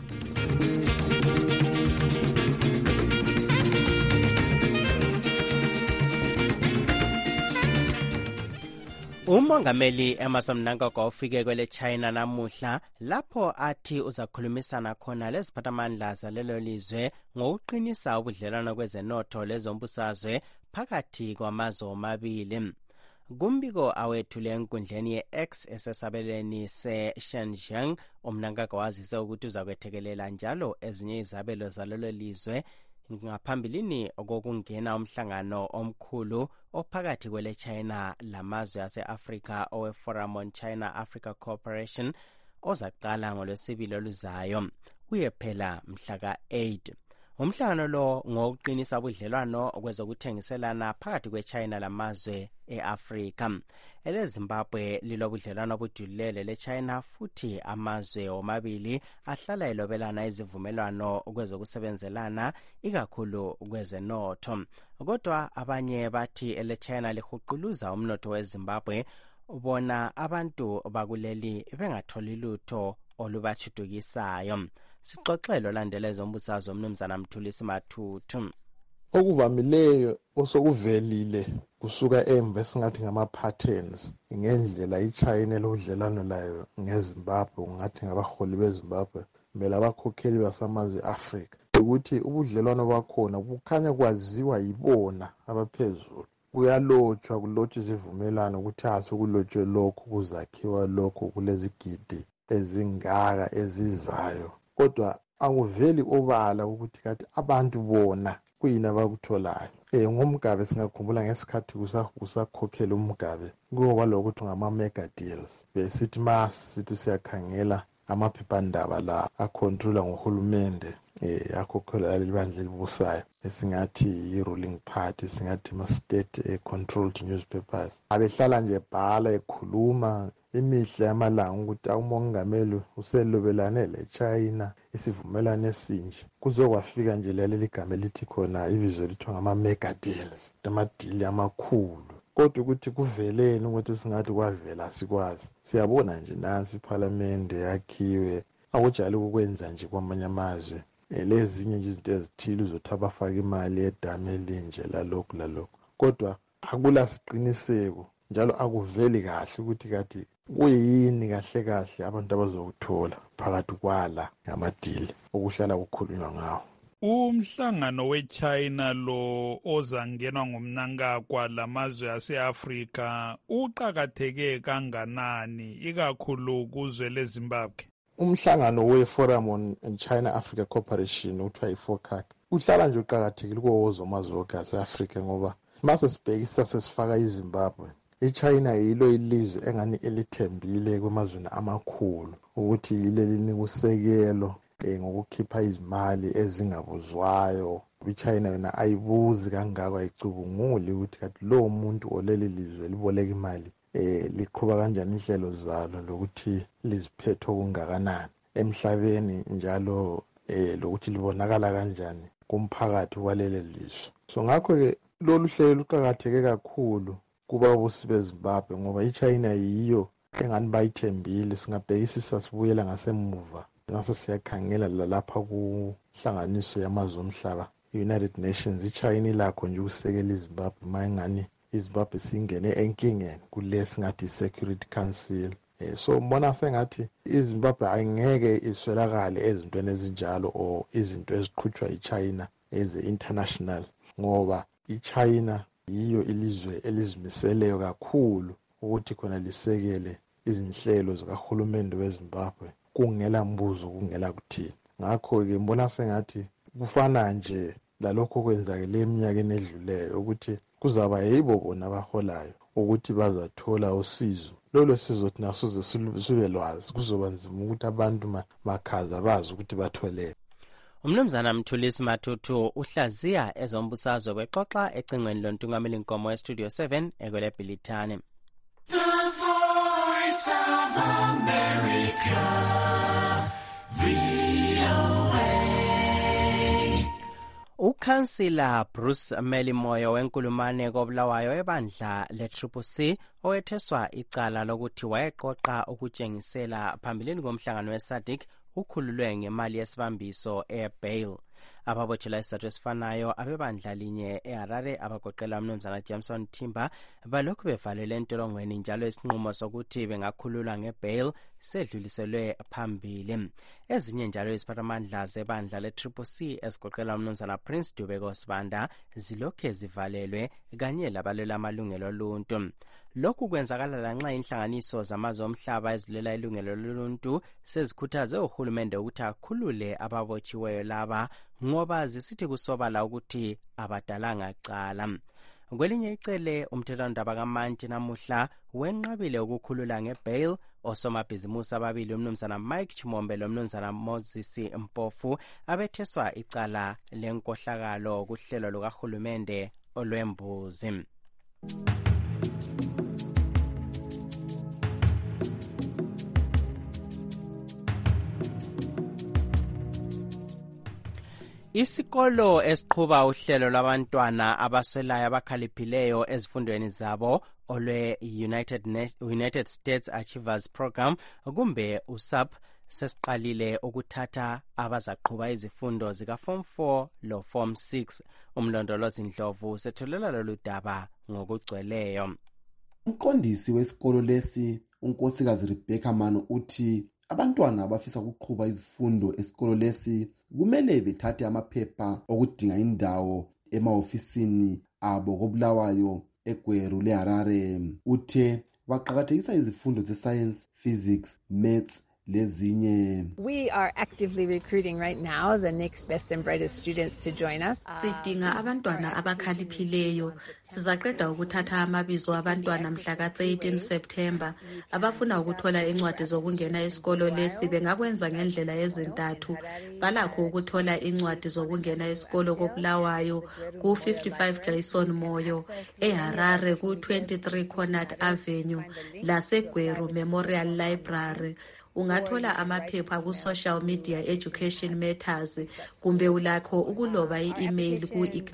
S13: Umongameli Emmerson Mnangagwa ufike kwele China namuhla lapho athi uzakhulumisana khona leziphathamandla zalelo lizwe ngokuqinisa ubudlelwano kwezenotho lezombusazwe phakathi kwamazwe omabili. Kumbiko awethule enkundleni ye-X esesabelweni se-Shenzhen, uMnangagwa wazise ukuthi uzakwethekelela njalo ezinye izabelo zalelo lizwe ngaphambilini okungena umhlangano omkhulu ophakathi kwele China lamazwe ase-Africa owe-Forum on China-Africa Cooperation ozaqala ngolwesibili oluzayo uye phela mhla ka-8. Umhlangano lo ngokuqinisa ubudlelwano kwezokuthengiselana phakathi kwe-China lamazwe e-Afrika. EleZimbabwe lilobudlelwano obujulile le-China futhi amazwe omabili ahlala elobelana izivumelwano kwezokusebenzelana ikakhulu kwezenotho. Kodwa abanye bathi ele-China lihuquluza umnotho weZimbabwe, bona abantu bakuleli bengatholi lutho olubachudukisayo. Sixoxelo landela ezombusazwe umnumzana Mthulisi Mathuthu.
S22: Okuvamileyo osokuvelile kusuka emva esingathi ngama-patterns ngendlela iChina elodlelano layo ngeZimbabwe, ungathi ngabaholi beZimbabwe kumele abakhokheli basamazwe e-Afrika, ukuthi ubudlelwano bakhona bukhanya kwaziwa yibona abaphezulu. Kuyalotshwa kulotshwa izivumelwano ukuthi asekulotshwe lokhu kuzakhiwa lokhu kulezigidi ezingaka ezizayo, kodwa akuveli obala ukuthi kathi abantu bona kuyini abakutholayo. NgoMgabe singakhumbula ngesikhathi kusakhokhela uMgabe kuyoba lokuthi ngama-mega deals, besithi sithi siyakhangela amaphephandaba la akhontrola ngohulumende akhokhela leli bandla elibusayo esingathi yi-ruling party, singathi ama-state controlled newspapers, abehlala nje bhala ekhuluma imihla yamalanga ukuthi umongameli uselobelane le-China isivumelwano esinje. Kuzokwafika nje leli gama elithi khona ibizo lithiwa ngama-mega deals, amadili amakhulu, kodwa ukuthi kuveleni ukuthi singathi kwavela sikwazi. Siyabona nje nansi iphalamende yakhiwe, akujali ukwenza nje kwamanye amazwe lezinye nje izinto ezithile uzothi abafaka imali edame elinje lalokhu, kodwa akula siqiniseko njalo akuveli kahle ukuthi kathi kuyini kahle abantu abazokuthola phakathi kwala ngamadili okuhlala kukhulunywa ngawo.
S4: Umhlangano weChina lo ozangenwa ngumNangagwa lamazwe ase-Afrika uqakatheke kanganani ikakhulu kuzwe leZimbabwe?
S22: Umhlangano we-Forum on China-Africa Cooperation uthiwa yi-FOCAC uhlala nje uqakathekile kuwo amazwe ase-Afrika ngoba mase sibhekisa sesifaka iZimbabwe, iChina yilo ilizwe engani elithembile kwemazweni amakhulu ukuthi yile linika usekelo ngokukhipha izimali ezingabuzwayo iChina yona ayibuzi kangako, ayicubunguli ukuthi kathi lowo muntu oleli lizwe liboleka imali liqhuba kanjani inhlelo zalo lokuthi liziphethe okungakanani emhlabeni njalo lokuthi libonakala kanjani kumphakathi waleli lizwe. So ngakho-ke lolu hlelo luqakatheke kakhulu kubabusi beZimbabwe ngoba iChina yiyo engani bayithembile. Singabhekisisa sibuyela ngasemuva ngase siyakhangela lalapha kuhlanganiso yamazwe omhlaba United Nations, iChina ilakho nje ukusekela iZimbabwe mayengani iZimbabwe singene enkingeni kule singathi Security Council. So mbona sengathi iZimbabwe angeke iswelakale ezintweni ezinjalo or izinto eziqhutshwa iChina eze-international ngoba iChina yiyo ilizwe elizimiseleyo kakhulu ukuthi khona lisekele izinhlelo zikahulumende weZimbabwe kungela mbuzo kungela kuthini. Ngakho-ke mbona sengathi kufana nje lalokho kwenzakele eminyakeni edluleyo ukuthi kuzaba yibo bona abaholayo ukuthi bazathola usizo. Lolo sizo thina soze sibe lwazi, kuzoba nzima ukuthi abantu makhaza bazi ukuthi batholele.
S13: Umnumzana Mthulisi Matutu uhlaziya ezombusazwe bexoxa ecingweni lontungameli Nkomo weStudio 7 ekwele Bhilithane.
S1: The Voice of America, VOA.
S13: Ukhansila Bruce Melimoyo wenkulumane koBulawayo ebandla le-CCC owetheswa icala lokuthi wayeqoqa ukutshengisela phambilini komhlangano weSADC ukhululwe ngemali yesibambiso e-bail. Ababotshelwa isizathu esifanayo abebandla linye eHarare abagoqela umnumzana Jameson Timber balokhu bevalele entolongweni njalo isinqumo sokuthi bengakhululwa ngebail sedluliselwe phambili. Ezinye njalo iziphathamandla zebandla le-CCC ezigoqela umnumzana Prince Dubeko Sibanda zilokhe zivalelwe kanye labalwela amalungelo oluntu. Lokhu kwenzakala lanxa inhlanganiso zamazwe omhlaba ezilela ilungelo loluntu sezikhuthaze uhulumende ukuthi akhulule ababotshiweyo laba ngoba zisithi kusobala ukuthi abadalanga cala. Kwelinye icele umthethwandaba kaMantshi namuhla wenqabile ukukhulula ngebail osomabhizimusi ababili umnumzana Mike Chimombe lomnumzana Moses Mpofu abetheswa icala lenkohlakalo kuhlelo lukahulumende olwembuzi. Isikolo esiqhuba uhlelo lwabantwana abaswelayo abakhaliphileyo ezifundweni zabo olwe-United States Achievers Program kumbe USAP sesiqalile ukuthatha abazaqhuba izifundo zika-Form 4 lo-Form 6. Umlondolozi Ndlovu sethulela lolu daba ngokugcweleyo.
S3: Umqondisi wesikolo lesi unkosikazi Rebecca Mano uthi abantwana abafisa ukuqhuba izifundo esikolo lesi kumele bethathe amaphepha okudinga indawo emahofisini abo koBulawayo eGweru leHarare. Uthe baqhakathekisa izifundo ze-science, physics, maths lezinye.
S6: We are actively recruiting right now the next best and brightest students to join us.
S24: Sidinga abantwana abakhaliphileyo. Sizaqeda ukuthatha amabizo abantwana mhla ka-13 September abafuna ukuthola incwadi zokungena esikolo lesi bengakwenza ngendlela ezintathu. Balakho ukuthola incwadi zokungena esikolo koBulawayo ku-55 Jason Moyo, eHarare ku-23 Conard Avenue, laseGweru Memorial Library. Ungathola amaphepha ku-social media Education Matters kumbe ulakho ukuloba i-email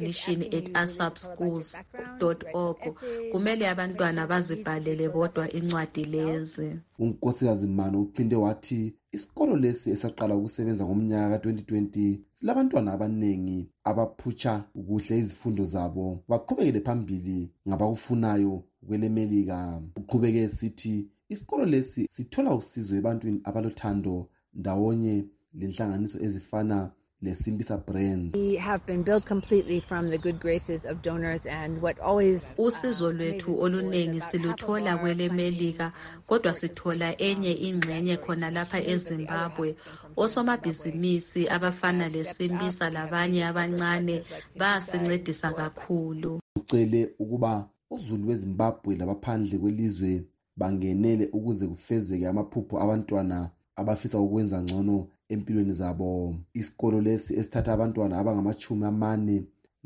S24: ku-ignition@asapschools.org. Kumele abantwana bazibhalele bodwa incwadi lezi.
S3: Unkosikazi Mano uphinde wathi isikolo lesi esaqala ukusebenza ngomnyaka ka-2020 silabantwana abanengi abaphutsha kuhle izifundo zabo baqhubekele phambili ngabakufunayo kwelemelika. Uqhubeke sithi isikolo lesi sithola usizo ebantwini abalothando ndawonye lenhlanganiso ezifana leSimbisa Brand.
S6: We have been built completely from the good graces of donors and what always
S24: usizo lwethu olunengi siluthola kwelemelika kodwa sithola enye ingxenye khona lapha eZimbabwe. Osomabhizinisi abafana leSimbisa labanye abancane basincedisa kakhulu.
S3: Ucele ukuba uzulu weZimbabwe labaphandle kwelizwe bangenele ukuze kufezeke amaphupho abantwana abafisa ukwenza ngcono empilweni zabo. Isikolo lesi esithatha abantwana abangama-45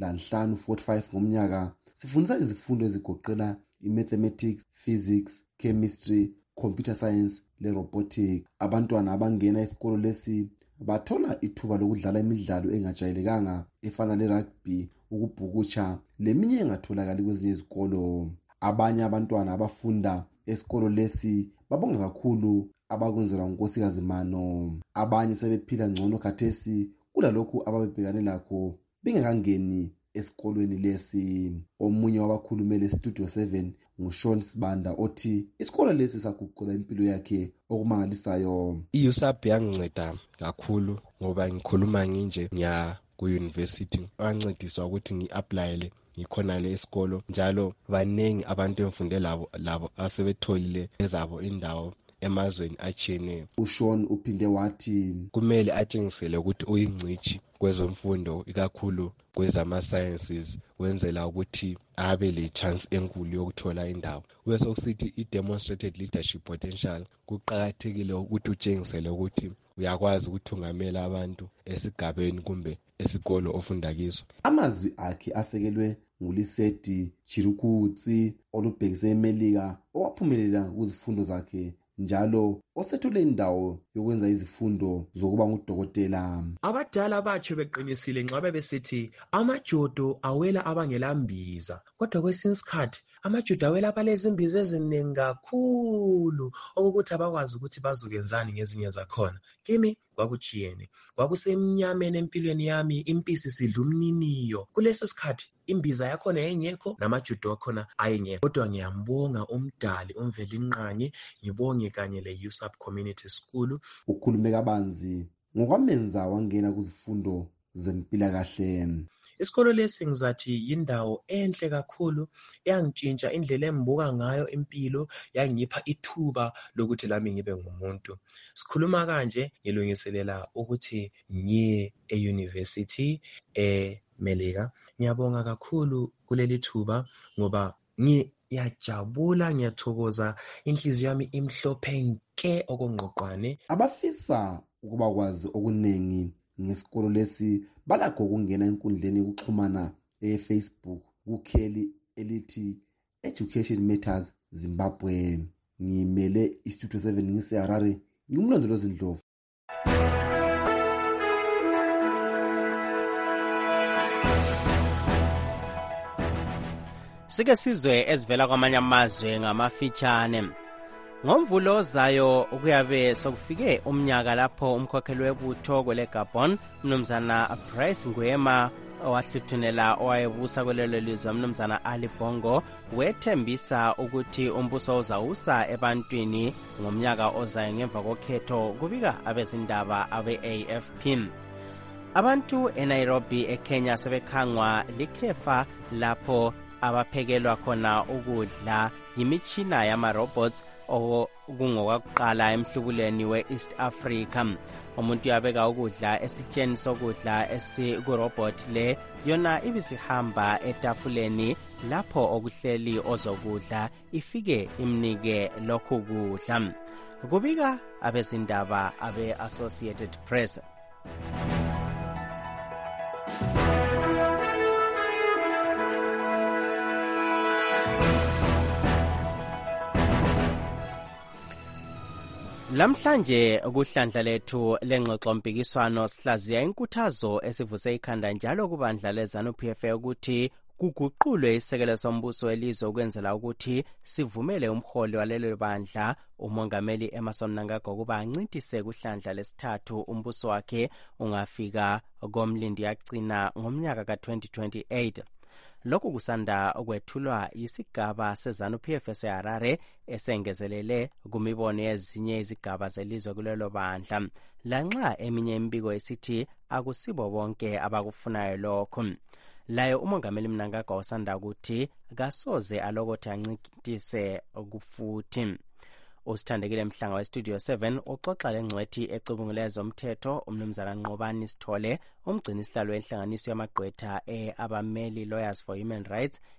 S3: 45 ngomnyaka sifundisa izifundo ezigoqela i-mathematics, physics, chemistry, computer science le-robotic. Abantwana abangena isikolo lesi bathola ithuba lokudlala imidlalo engajayelekanga efana le-rugby, ukubhukutsha leminye engatholakali kwezinye izikolo. Abanye abantwana abafunda esikolo lesi babonga kakhulu abakwenzelwa ngunkosikazi Mano. Abanye sebephila ngcono khathesi kulalokhu ababebhekane lakho bengakangeni esikolweni lesi. Omunye wabakhulumele Studio 7 nguShawn Sibanda othi isikolo lesi saguqula impilo yakhe okumangalisayo.
S23: I-USAP yanginceda kakhulu ngoba ngikhuluma nginje ngiya ku-university, wancediswa ukuthi ngi-applyele ngikhonale esikolo, njalo banengi abantu engifunde labo asebetholile ezabo indawo emazweni atshiyeneyo.
S3: uShawn uphinde wathi
S23: kumele atshengisele ukuthi uyingcitshi kwezemfundo, ikakhulu kwezama-sciences, wenzela ukuthi abe le-chance enkulu yokuthola indawo. Kube sokusithi i-demonstrated leadership potential, kuqakathekile ukuthi utshengisele ukuthi uyakwazi ukuthungamela abantu esigabeni kumbe esikolo ofunda kiso.
S3: Amazwi akhe asekelwe nguLisedi Chirukutsi olubhekise eMelika, owaphumelela kuzifundo zakhe njalo osethule indawo yokwenza izifundo zokuba ngudokotela.
S8: Abadala batsho beqinisile nxa bebesithi amajodo awela abangelambiza, kodwa kwesinye isikhathi amajodo awela abalezimbiza eziningi kakhulu okukuthi abakwazi ukuthi bazokenzani ngezinye zakhona. Kimi kwakutshiyene, kwakusemnyameni empilweni yami, impisi sidla umniniyo. Kuleso sikhathi imbiza yakhona yayingekho namajodo akhona ayengekho, kodwa ngiyambonga umdali uMvelinqangi, ngibonge kanye le-USAP Community School.
S3: Ukhulume kabanzi ngokwamenza wangena kuzifundo zempilakahle.
S8: Isikolo lesi ngizathi yindawo enhle kakhulu, yangintshintsha indlela engibuka ngayo impilo, yangipha ithuba lokuthi lami ngibe ngumuntu. Sikhuluma kanje ngilungiselela ukuthi ngiye e-university eMelika. Ngiyabonga kakhulu kuleli thuba ngoba ngiyajabula, ngiyathokoza, inhliziyo yami imhlophe nke okongqoqwane.
S3: Abafisa ukuba kwazi okunengi ngesikolo lesi balakho ukungena enkundleni yokuxhumana eFacebook kukheli elithi Education Matters Zimbabwe. Ngimele iStudio 7 ngiseHarare, ngimlondolozi Ndlovu.
S13: Sike sizwe ezivela kwamanye amazwe ngamafitshane. Ngomvulo ozayo kuyabe sokufike umnyaka lapho umkhokheli webutho kwele Gabon mnumzana Bryce Ngwema owahluthunela owayebusa kwelelo lizwe mnumzana Ali Bongo wethembisa ukuthi umbuso uzawusa ebantwini ngomnyaka ozayo ngemva kokhetho, kubika abezindaba abe-AFP. Abantu eNairobi eKenya sebekhangwa likhefa lapho abaphekelwa khona ukudla yimitshina yama-robots okungokwakuqala emhlubulweni we-East Africa. Umuntu uyabeka ukudla esitsheni sokudla esikurobot le, yona ibisihamba etafuleni lapho okuhleli ozokudla ifike imnike lokhu kudla, kubika abezindaba abe-Associated Press. Lamhlanje kuhlandla lethu lengxoxo mpikiswano sihlaziya inkuthazo esivuse ikhanda njalo kubandla leZANU-PF ukuthi kuguqulwe isekelo sombuso welizwe ukwenzela ukuthi sivumele umholi walelo bandla umongameli Emmerson Mnangagwa ukuba ancintise kuhlandla lesithathu umbuso wakhe ungafika komlindi yagcina ngomnyaka ka-2028. Lokhu kusanda ukwethulwa yisigaba seZANU-PF eseHarare esengezelele kumibono yezinye izigaba zelizwe kulelo bandla, lanxa eminye imibiko esithi akusibo bonke abakufunayo lokhu. Layo umongameli Mnangagwa usanda ukuthi kasoze alokothe ancintise kufuthi. Usithandekile Mhlanga weStudio 7 uxoxa lengcwethi ecubungula zomthetho umnumzana Nqobani Sithole, umgcini sihlalo wenhlanganiso yamagqwetha abameli Lawyers for Human Rights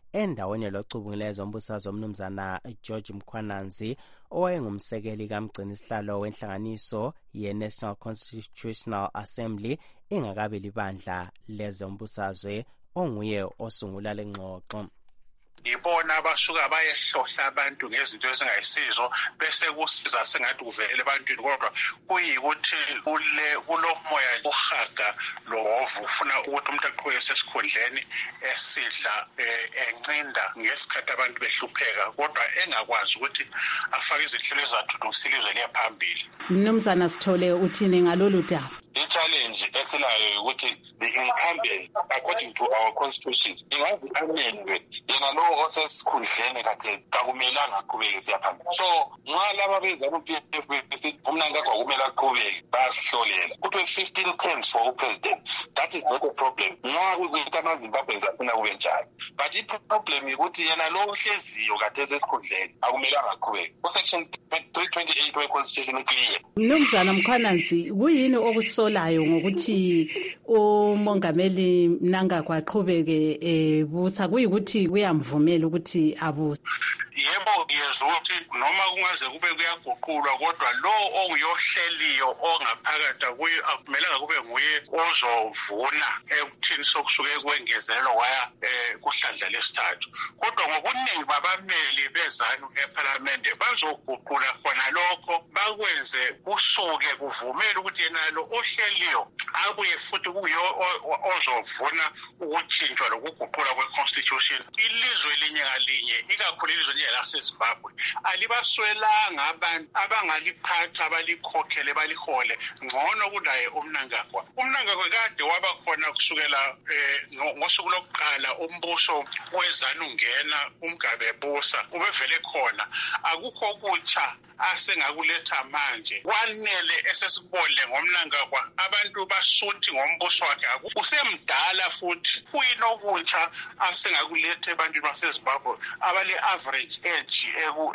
S13: endaweni locubungule zombusazwe umnumzana George Mkhwananzi owayengumsekeli kamgcini isihlalo wenhlanganiso ye-National Constitutional Assembly ingakabi libandla lezombusazwe onguye osungula lengxoxo.
S9: Ibona abasuka bayehlohla abantu ngezinto ezingayisizo bese kusiza sengathi kuvele ebantwini kodwa kuyikuthi kulo moya uhaga lovu ufuna ukuthi umuntu aqhubeke sesikhundleni esidla encinda ngesikhathi abantu behlupheka kodwa engakwazi ukuthi afake izinhlelo ezathuthukisa ilizwe liye phambili.
S2: Mnumzana Sithole uthini ngalolu daba?
S10: I-challenge esilayo ukuthi the incumbent according to our constitution ingazi amendwe yena lo osesikhundleni khathesi kakumelanga aqhubeke siyaphambili. So nxa laba bezama u-PF befithi uMnangagwa kumele aqhubeke bayasihlolela kuthiwe 15 terms for upresident. That is not a problem nxa kuyikuthi amaZimbabweans afuna kube njalo, but i-problem yikuthi yena lo ohleziyo khathesi esikhundleni akumelanga aqhubeke. Ku-section 328 we-constitution iclear.
S2: Mnumzana Mkhwananzi, kuyini okusolayo ngokuthi umongameli Mnangagwa aqhubeke ebusa kuyikuthi kuyamvumela ukuthi abuse?
S9: Yebo ngiyezwa ukuthi noma kungaze kube kuyaguqulwa kodwa lo onguyohleliyo ongaphakathi kuye akumelanga kube nguye ozovuna ekuthini sokusuke kwengezelelo waya kuhlandla lesithathu. Kodwa ngokuningi babameli bezanu eParliament bazoguqula khona lokho bakwenze kusuke kuvumela ukuthi yena lo ohleliyo abuye futhi kuyo ozovuna ukutshintshwa lokuguqula kweconstitution. Ilizwe linye ngalinye ikakhulu ilizwe laseZimbabwe alibaswelanga abantu abangaliphatha abalikhokhele balihole ngcono kunaye uMnangagwa. uMnangagwa kade waba khona kusukela ngosuku lokuqala umbuso wezanu ungena uMgabe ebusa ubevele khona. Akukho kutsha asengakuletha manje kwanele esesikubole ngoMnangagwa abantu basuthi ngombuso wakhe usemdala futhi kuyinokutsha asengakuletha ebantwini baseZimbabwe abale average age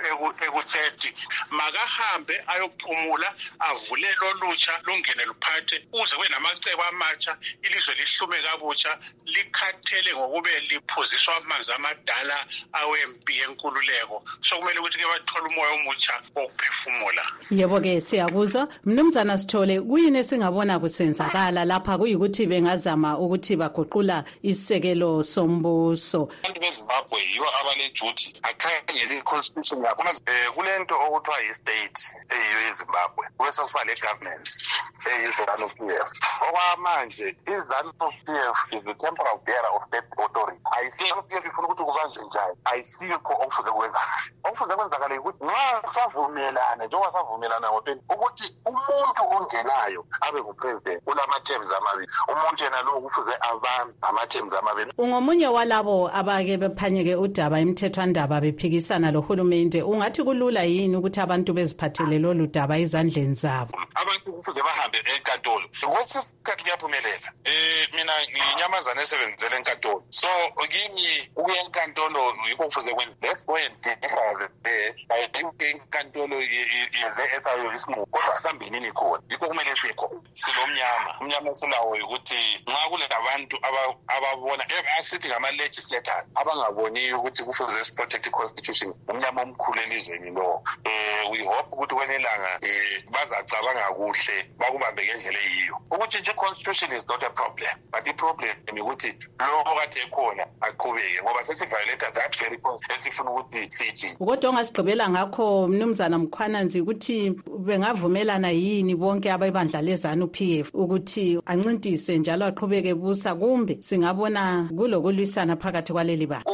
S9: eku-30 makahambe ayophumula avulele olutsha lungene luphathe kuze kube namacebo amatsha ilizwe lihlume kabutsha likhathele ngokube liphuziswa amanzi amadala awempi yenkululeko. So kumele ukuthi-ke bathole umoya omutsha wokuphefumula.
S2: Yebo-ke siyakuzwa. Mnumzana Sithole, kuyini esingabona kusenzakala lapha kuyikuthi bengazama ukuthi baguqula isisekelo sombuso?
S10: Abantu beZimbabwe yibo abale-duty akhangele i-constitution yabo. Kulento okuthiwa yi-state eyiyo yeZimbabwe kube sokusiba le-governance eyiZANU-PF. Okwamanje iZANU-PF is the temporal bearer of state authority. IZANU-PF ifuna ukuthi kubanjwe njani ayisikho okufuze kwenzakale. Okufuze kwenzakale ukuthi nxa savumelana njengoba savumelana ukuthi umuntu ongenayo abe ngupresident ulama-terms amabili, umuntu yena lo kufuze abambe ama-terms amabili.
S2: Ungomunye walabo abake bephanyeke udaba imthethwandaba bephikisana lohulumende, ungathi kulula yini ukuthi abantu beziphathele lolu daba ezandleni zabo?
S10: Abantu kufuze bahambe enkantolo. Kwesikhathi kuyaphumelela. Mina nginyamazana esebenzele enkantolo. So kimi ukuya enkantolo yikho kufuze kwenza. Let's go and differ there. Enkantolo yenze esayo isinqumo kodwa asambinini khona. Yikho kumele sikho. Silomnyama. Umnyama silawo ukuthi nxa kule abantu ababona asithi ngama-legislators abangaboni ukuthi kufuze siprotect i-constitution umnyama omkhulu elizweni lo. We hope ukuthi kwenelanga bazacabanga kuhle bakubambe ngendlela eyiyo. Ukutshintsha i-constitution is not a problem, but i-problem ukuthi lo kade ekhona aqhubeke ngoba sesiviolate that very constitution esifuna ukuthi siji.
S2: Kodwa ongasigqibela ngakho Mnumzana Mkhwananzi ukuthi bengavumelana yini bonke abebandla leZANU-PF ukuthi ancintise njalo aqhubeke ebusa kumbe singabona kulokulwisana phakathi kwaleli bandla?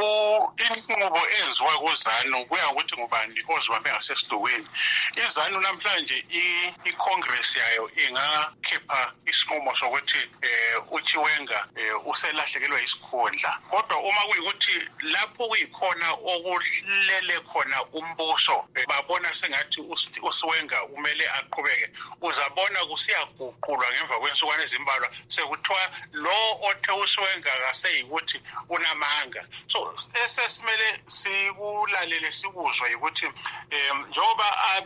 S9: Inqubo enziwa kuZANU kuya ukuthi ngubani ozibambe ngasesidukweni. iZANU namhlanje iCongress yayo ingakhipha isinqumo sokuthi uChiwenga uselahlekelwe isikhundla. Kodwa uma kuyikuthi lapho kuyikhona okulele khona umbuso babona sengathi uChiwenga umele aqhubeke, uzabona kusiyaguqulwa ngemva kwensukwana ezimbalwa sekuthiwa lo othe uChiwenga kaseyikuthi unamanga. So esesimele sikulalele sikuzwe ukuthi njoba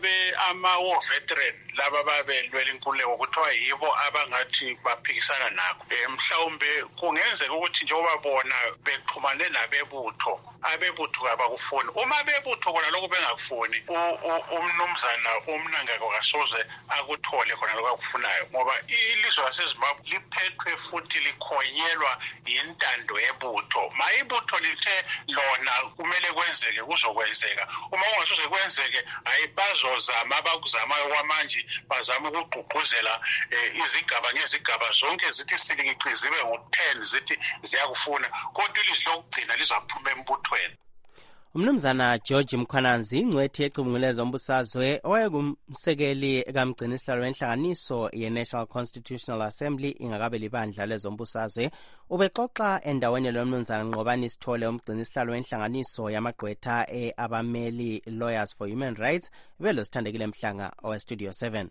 S9: ama-war veteran laba babelwela inkululeko kuthiwa yibo abangathi baphikisana nakho, mhlawumbe kungenzeka ukuthi njengoba bona bexhumane nabebutho abebutho abakufuni. Uma bebutho khona lokho bengakufuni, umnumzana uMnangagwa kasoze akuthole khona lokho akufunayo, ngoba ilizwe laseZimbabwe liphethwe futhi likhonyelwa yintando yebutho. Mayibutho lithe lona kumele kwenzeke kuzokwenzeka. Uma kungasoze kwenzeke ayibazozama abakuzamayo kwamanje bazama ukugqugquzela izigaba ngezigaba zonke zithi silikici zibe ngo-10 zithi ziyakufuna, kodwa ilizwi lokugcina lizaphuma embuthweni.
S13: Umnumzana George Mkhwananzi, ingcwethi yecubunguleza ombusazwe owayengumsekeli kamgcinisihlalo wenhlanganiso ye-National Constitutional Assembly ingakabe libandla lezombusazwe, ubexoxa endaweni lomnumzana Nqobani Sithole umgcinisihlalo wenhlanganiso yamagqwetha abameli Lawyers for Human Rights belosithandekile Mhlanga oweStudio 7.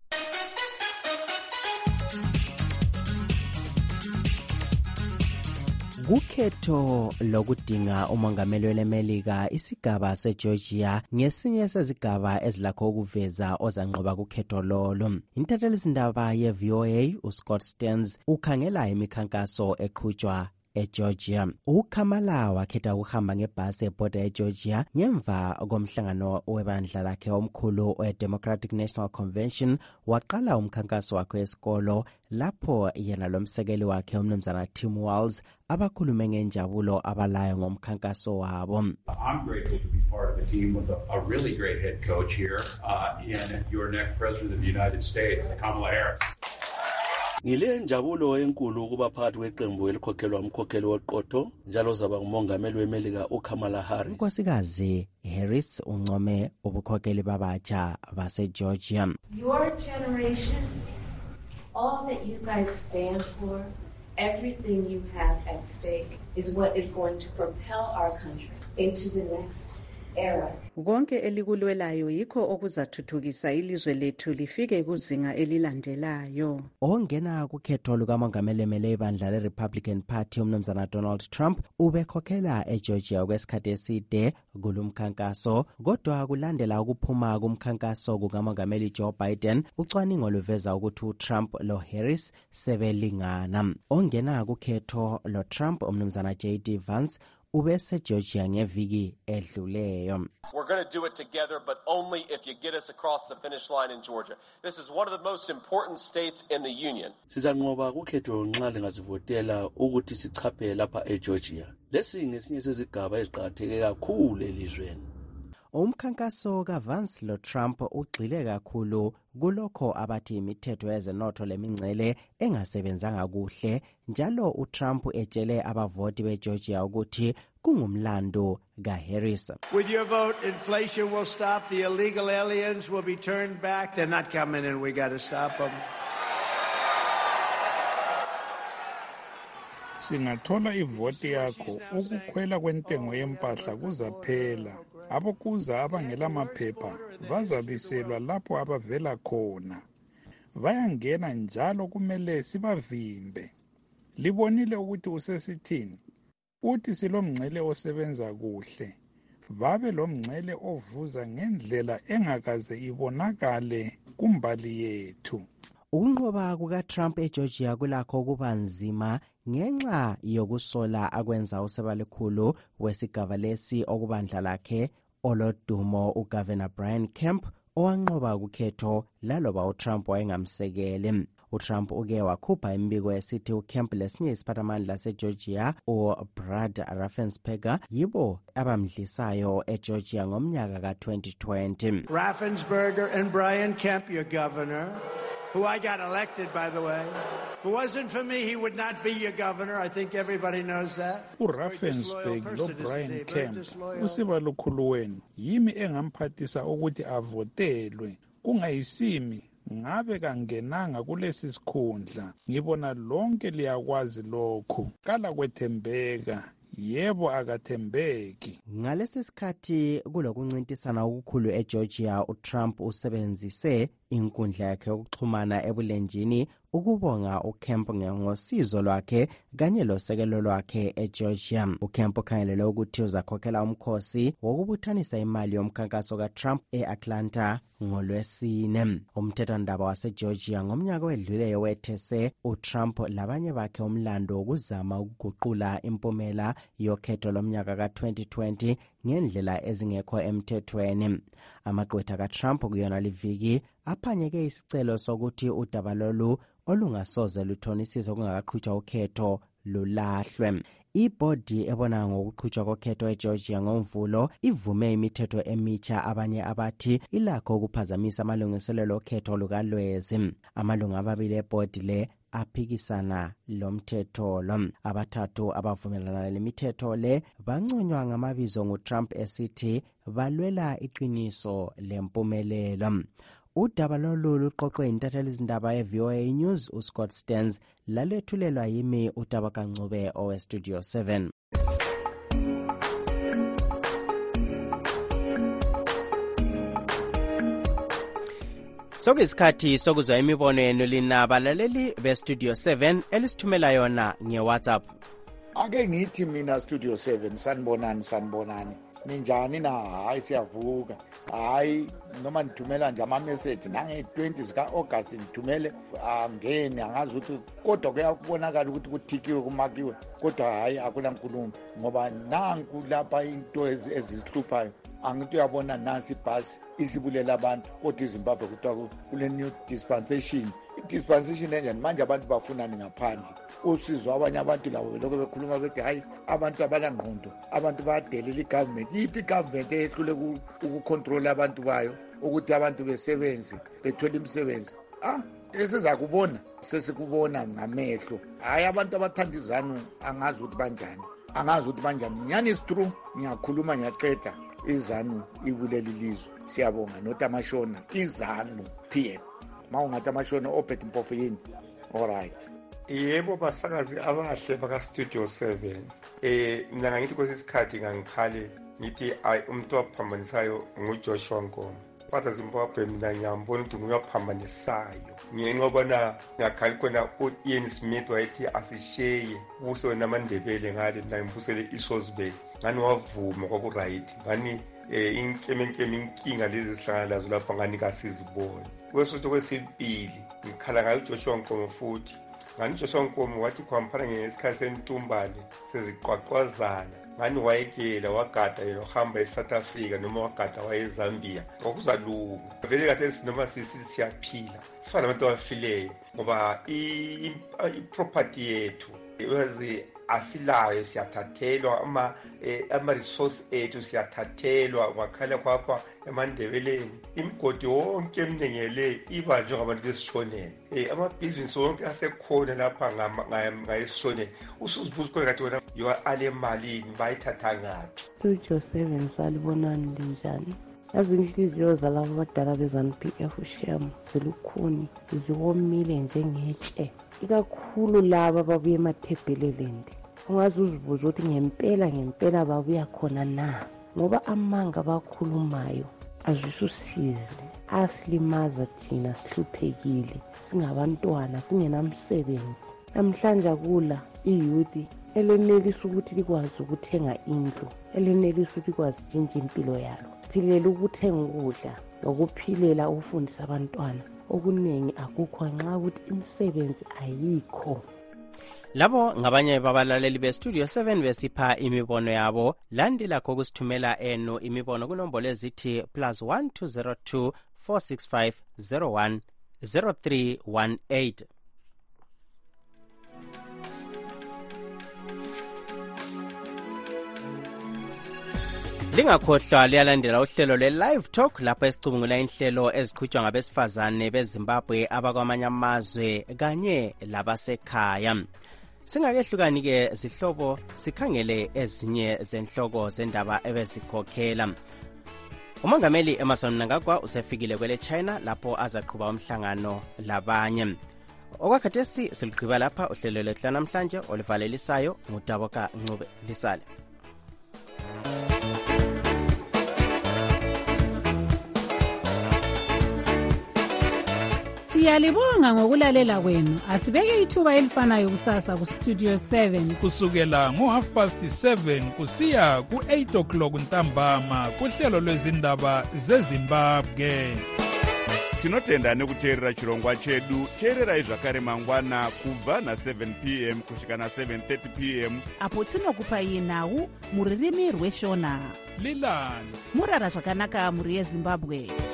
S13: Kukhetho lokudinga umongameli welemelika, isigaba seGeorgia ngesinye sezigaba ezilakho ukuveza ozanqoba kukhetho lolo. Intathelizindaba ye-VOA uScott Stearns ukhangela imikhankaso eqhutshwa eGeorgia. uKamala wakhetha ukuhamba ngebhasi ebhoda eGeorgia ngemva komhlangano webandla lakhe omkhulu we-Democratic National Convention. Waqala umkhankaso wakhe esikolo lapho yena lomsekeli wakhe umnumzana Tim Walz abakhulume ngenjabulo abalayo ngomkhankaso wabo.
S11: I'm grateful to be part of a team with a really great head coach here in your next president of the United States, Kamala Harris.
S12: Ngile njabulo enkulu ukuba phakathi kweqembu elikhokhelwa umkhokheli woqotho njalo zaba ngumongameli wemelika uKamala Harris. Unkosikazi Harris uncome ubukhokheli babatsha baseGeorgia.
S14: Your generation, all that you guys stand for, everything you have at stake is what is going to propel our country into the next era.
S2: Konke elikulwelayo yikho okuzathuthukisa ilizwe lethu lifike kuzinga elilandelayo.
S13: Ongena kukhetho lukamongameli emele ibandla le-Republican Party umnumzana Donald Trump ubekhokhela eGeorgia kwesikhathi eside kulumkhankaso, kodwa kulandela ukuphuma kumkhankaso kukamongameli Joe Biden, ucwaningo luveza ukuthi uTrump loHarris sebelingana. Ongena kukhetho loTrump umnumzana JD Vance ubese Georgia ngeviki edluleyo.
S15: We're going to do it together, but only if you get us across the finish line in Georgia. This is one of the most important states in the union.
S12: Sizanqoba kukhetho nxa lingazivotela ukuthi sichaphe lapha eGeorgia. Lesi ngesinye sezigaba eziqakatheke kakhulu elizweni. Umkhankaso kaVance loTrump ugxile kakhulu kulokho abathi imithetho yezenotho lemingcele engasebenzanga kuhle, njalo uTrump etshele abavoti beGeorgia ukuthi kungumlando kaHarris.
S25: With your vote, inflation will stop, the illegal aliens will be turned back, they're not coming in, we got to stop them.
S4: Singathola ivoti yakho, ukukhwela kwentengo yempahla kuzaphela. Abokuza abangela maphepha bazabiselwa lapho abavela khona. Bayangena njalo kumele sibavimbe. Libonile ukuthi usesithini? Uthi silomngcele osebenza kuhle. Babe lomngcele ovuza ngendlela engakaze ibonakale kumbali yethu.
S13: Ukunqoba kukaTrump eGeorgia kulakho kuba nzima ngenxa yokusola akwenza usebalikhulu wesigaba lesi okubandla lakhe olodumo uGovernor Brian Kemp owanqoba kukhetho laloba uTrump wayengamsekele. uTrump uke wakhupha imbiko esithi uKemp lesinye isiphathamandla laseGeorgia uBrad Raffensperger yibo abamdlisayo eGeorgia ngomnyaka ka-2020.
S25: Raffensperger and Brian Kemp, your governor, who I got elected, by the way. If it wasn't for me, he would not be your governor. I think everybody knows that.
S4: uRaffensperger lo Brian Kemp usibalukhulu wenu yimi engamphathisa ukuthi avotelwe. Kungayisimi ngabe kangenanga kulesi sikhundla. Ngibona lonke liyakwazi lokho. Kala kwethembeka. Yebo akathembeki.
S13: Ngalesi sikhathi kulokuncintisana okukhulu eGeorgia, uTrump usebenzise inkundla yakhe yokuxhumana ebulenjini ukubonga uKemp ngosizo lwakhe kanye losekelo lwakhe eGeorgia. uKemp ukhangelele ukuthi uzakhokhela umkhosi wokubuthanisa imali yomkhankaso kaTrump eAtlanta ngoLwesine. Umthethwandaba waseGeorgia ngomnyaka wedluleyo wethese uTrump labanye bakhe umlando wokuzama ukuguqula impumela yokhetho lomnyaka ka-2020 ngendlela ezingekho emthethweni. Amagqwetha kaTrump kuyona liviki aphanyeke isicelo sokuthi udaba lolu olungasoze luthonisise kungakaqhutshwa ukhetho lulahlwe. Ibhodi ebona ngokuqhutshwa kokhetho eGeorgia ngoMvulo ivume imithetho emitsha abanye abathi ilakho ukuphazamisa amalungiselelo okhetho lukaLwezi. Amalungu amabili ebhodi le aphikisana lomthetho lo. Abathathu abavumelana lemithetho le banconywa ngamabizo nguTrump esithi balwela iqiniso lempumelelo. Udaba lolu luqoqwe intatheli izindaba ye-VOA News uScott Stearns lalethulelwa yimi uTaba Kancube oweStudio 7. Sokuyisikhathi sokuzwa imibono yenu lina balaleli beStudio 7 elisithumela yona ngeWhatsApp.
S7: Ake ngithi mina Studio 7 sanibonani. Ninjani na? Hayi siyavuka. Hayi noma nithumela nje ama-message nange-20 zika-August nithumele angeni angazi ukuthi kodwa kuyabonakala ukuthi kuthikiwe kumakiwe kodwa hayi akulankulumo ngoba nanku lapha into ezisihluphayo angithi uyabona nansi ibhasi isibulela abantu kodwa iZimbabwe kuthiwa kule new dispensation. I-dispensation enjani manje abantu bafunani ngaphandle usizo abanye abantu labo belokho bekhuluma bethi hayi abantu abanangqondo abantu bayadelela igovernment. Yiphi igovernment eyehlule ukucontrol abantu bayo ukuthi abantu besebenze bethole imisebenzi? Esizakubona sesikubona ngamehlo. Hayi abantu abathanda izanu angazi ukuthi banjani. Nyani is true ngiyakhuluma ngiyaqeda izanu ibuleli lizwe. Siyabonga notamashona izanu PM mawungathi amashona ophethe impofo yini. Alright.
S16: Yebo basakazi abahle baka-Studio 7. Mina ngithi kwesisikhathi ngangikhale ngithi umuntu waphambanisayo nguJoshua Nkomo. Father Zimbabwe mina ngiyambona ukuthi nguyaphambanisayo. Ngenxa yobona ngakhali khona u-Ian Smith wayethi asisheye ubuso namandebele ngale mina ngimbusele iSosbay. Ngani wavuma kwaku-right. Ngani inkinga lezi sihlangana lazo lapha ngani kasizibone. Kwesitho kwesibili ngikhala ngayo uJoshua Nkomo futhi. Ngani uJoshua Nkomo wathi khwampana ngesikhathi sentumbane seziqwaqwazana. Ngani wayekela wagada yena uhamba eSouth Africa noma wagada wayeZambia. Ngokuzalunga. Vele kade sinoma siyaphila. Sifana nabantu abafileyo ngoba i-property yethu yazi asilayo siyathathelwa ama-resource ethu siyathathelwa ngakhala kwapha emandebeleni. Imigodi wonke eminengele ibanjwe ngabantu besishonele. Amabhizinisi wonke asekhona lapha ngayesishonele. Usuzibuza khona kathi wena ale malini bayithatha ngaphi?
S17: Studio 7 salibonani linjani? Yazi inhliziyo zalabo abadala beZANU-PF Shem zilukhuni ziwomile njengetshe. Ikakhulu laba babuye emathebheleleni. Ungaze uzibuza ukuthi ngempela babuya khona na? Ngoba amanga abakhulumayo azisusizi asilimaza thina sihluphekile singabantwana singenamsebenzi. Namhlanje akula iyouth elenelisa ukuthi likwazi ukuthenga indlu, elenelisa ukuthi likwazi jinja impilo yalo. Philela ukuthenga ukudla nokuphilela ukufundisa abantwana. Okuningi akukho nxa ukuthi imisebenzi ayikho.
S13: Labo ngabanye babalaleli beStudio 7 besipha imibono yabo. Landela kokusithumela enu imibono kunombolo ezithi +1 202 465 01 0318. Lingakhohlwa liyalandela uhlelo le-Live Talk lapho esicubungula inhlelo eziqhutshwa ngabesifazane beZimbabwe abakwamanye amazwe kanye labasekhaya. Singakehlukani-ke zihlobo sikhangele ezinye zenhloko zendaba ebezikhokhela. Umongameli Emmerson Mnangagwa usefikile kwele China lapho azaqhuba umhlangano labanye. Okwakhathesi siligqiba lapha uhlelo lethu namhlanje olivalelisayo nguTaba Kancube lisale.
S5: Siyalibonga ngokulalela kwenu. Asibeke ithuba elifanayo kusasa kuStudio 7
S4: kusukela ngo7:30 kusiya ku8 o'clock ntambama kuhlelo lwezindaba zeZimbabwe.
S18: Tinotenda nekuteerera chirongwa chedu. Teererai zvakare mangwana kubva na7 p.m. kusvika na7:30 p.m.
S19: apo tinokupai nhau muririmi rweshona.
S4: Lilani
S19: murara zvakanaka muri yeZimbabwe.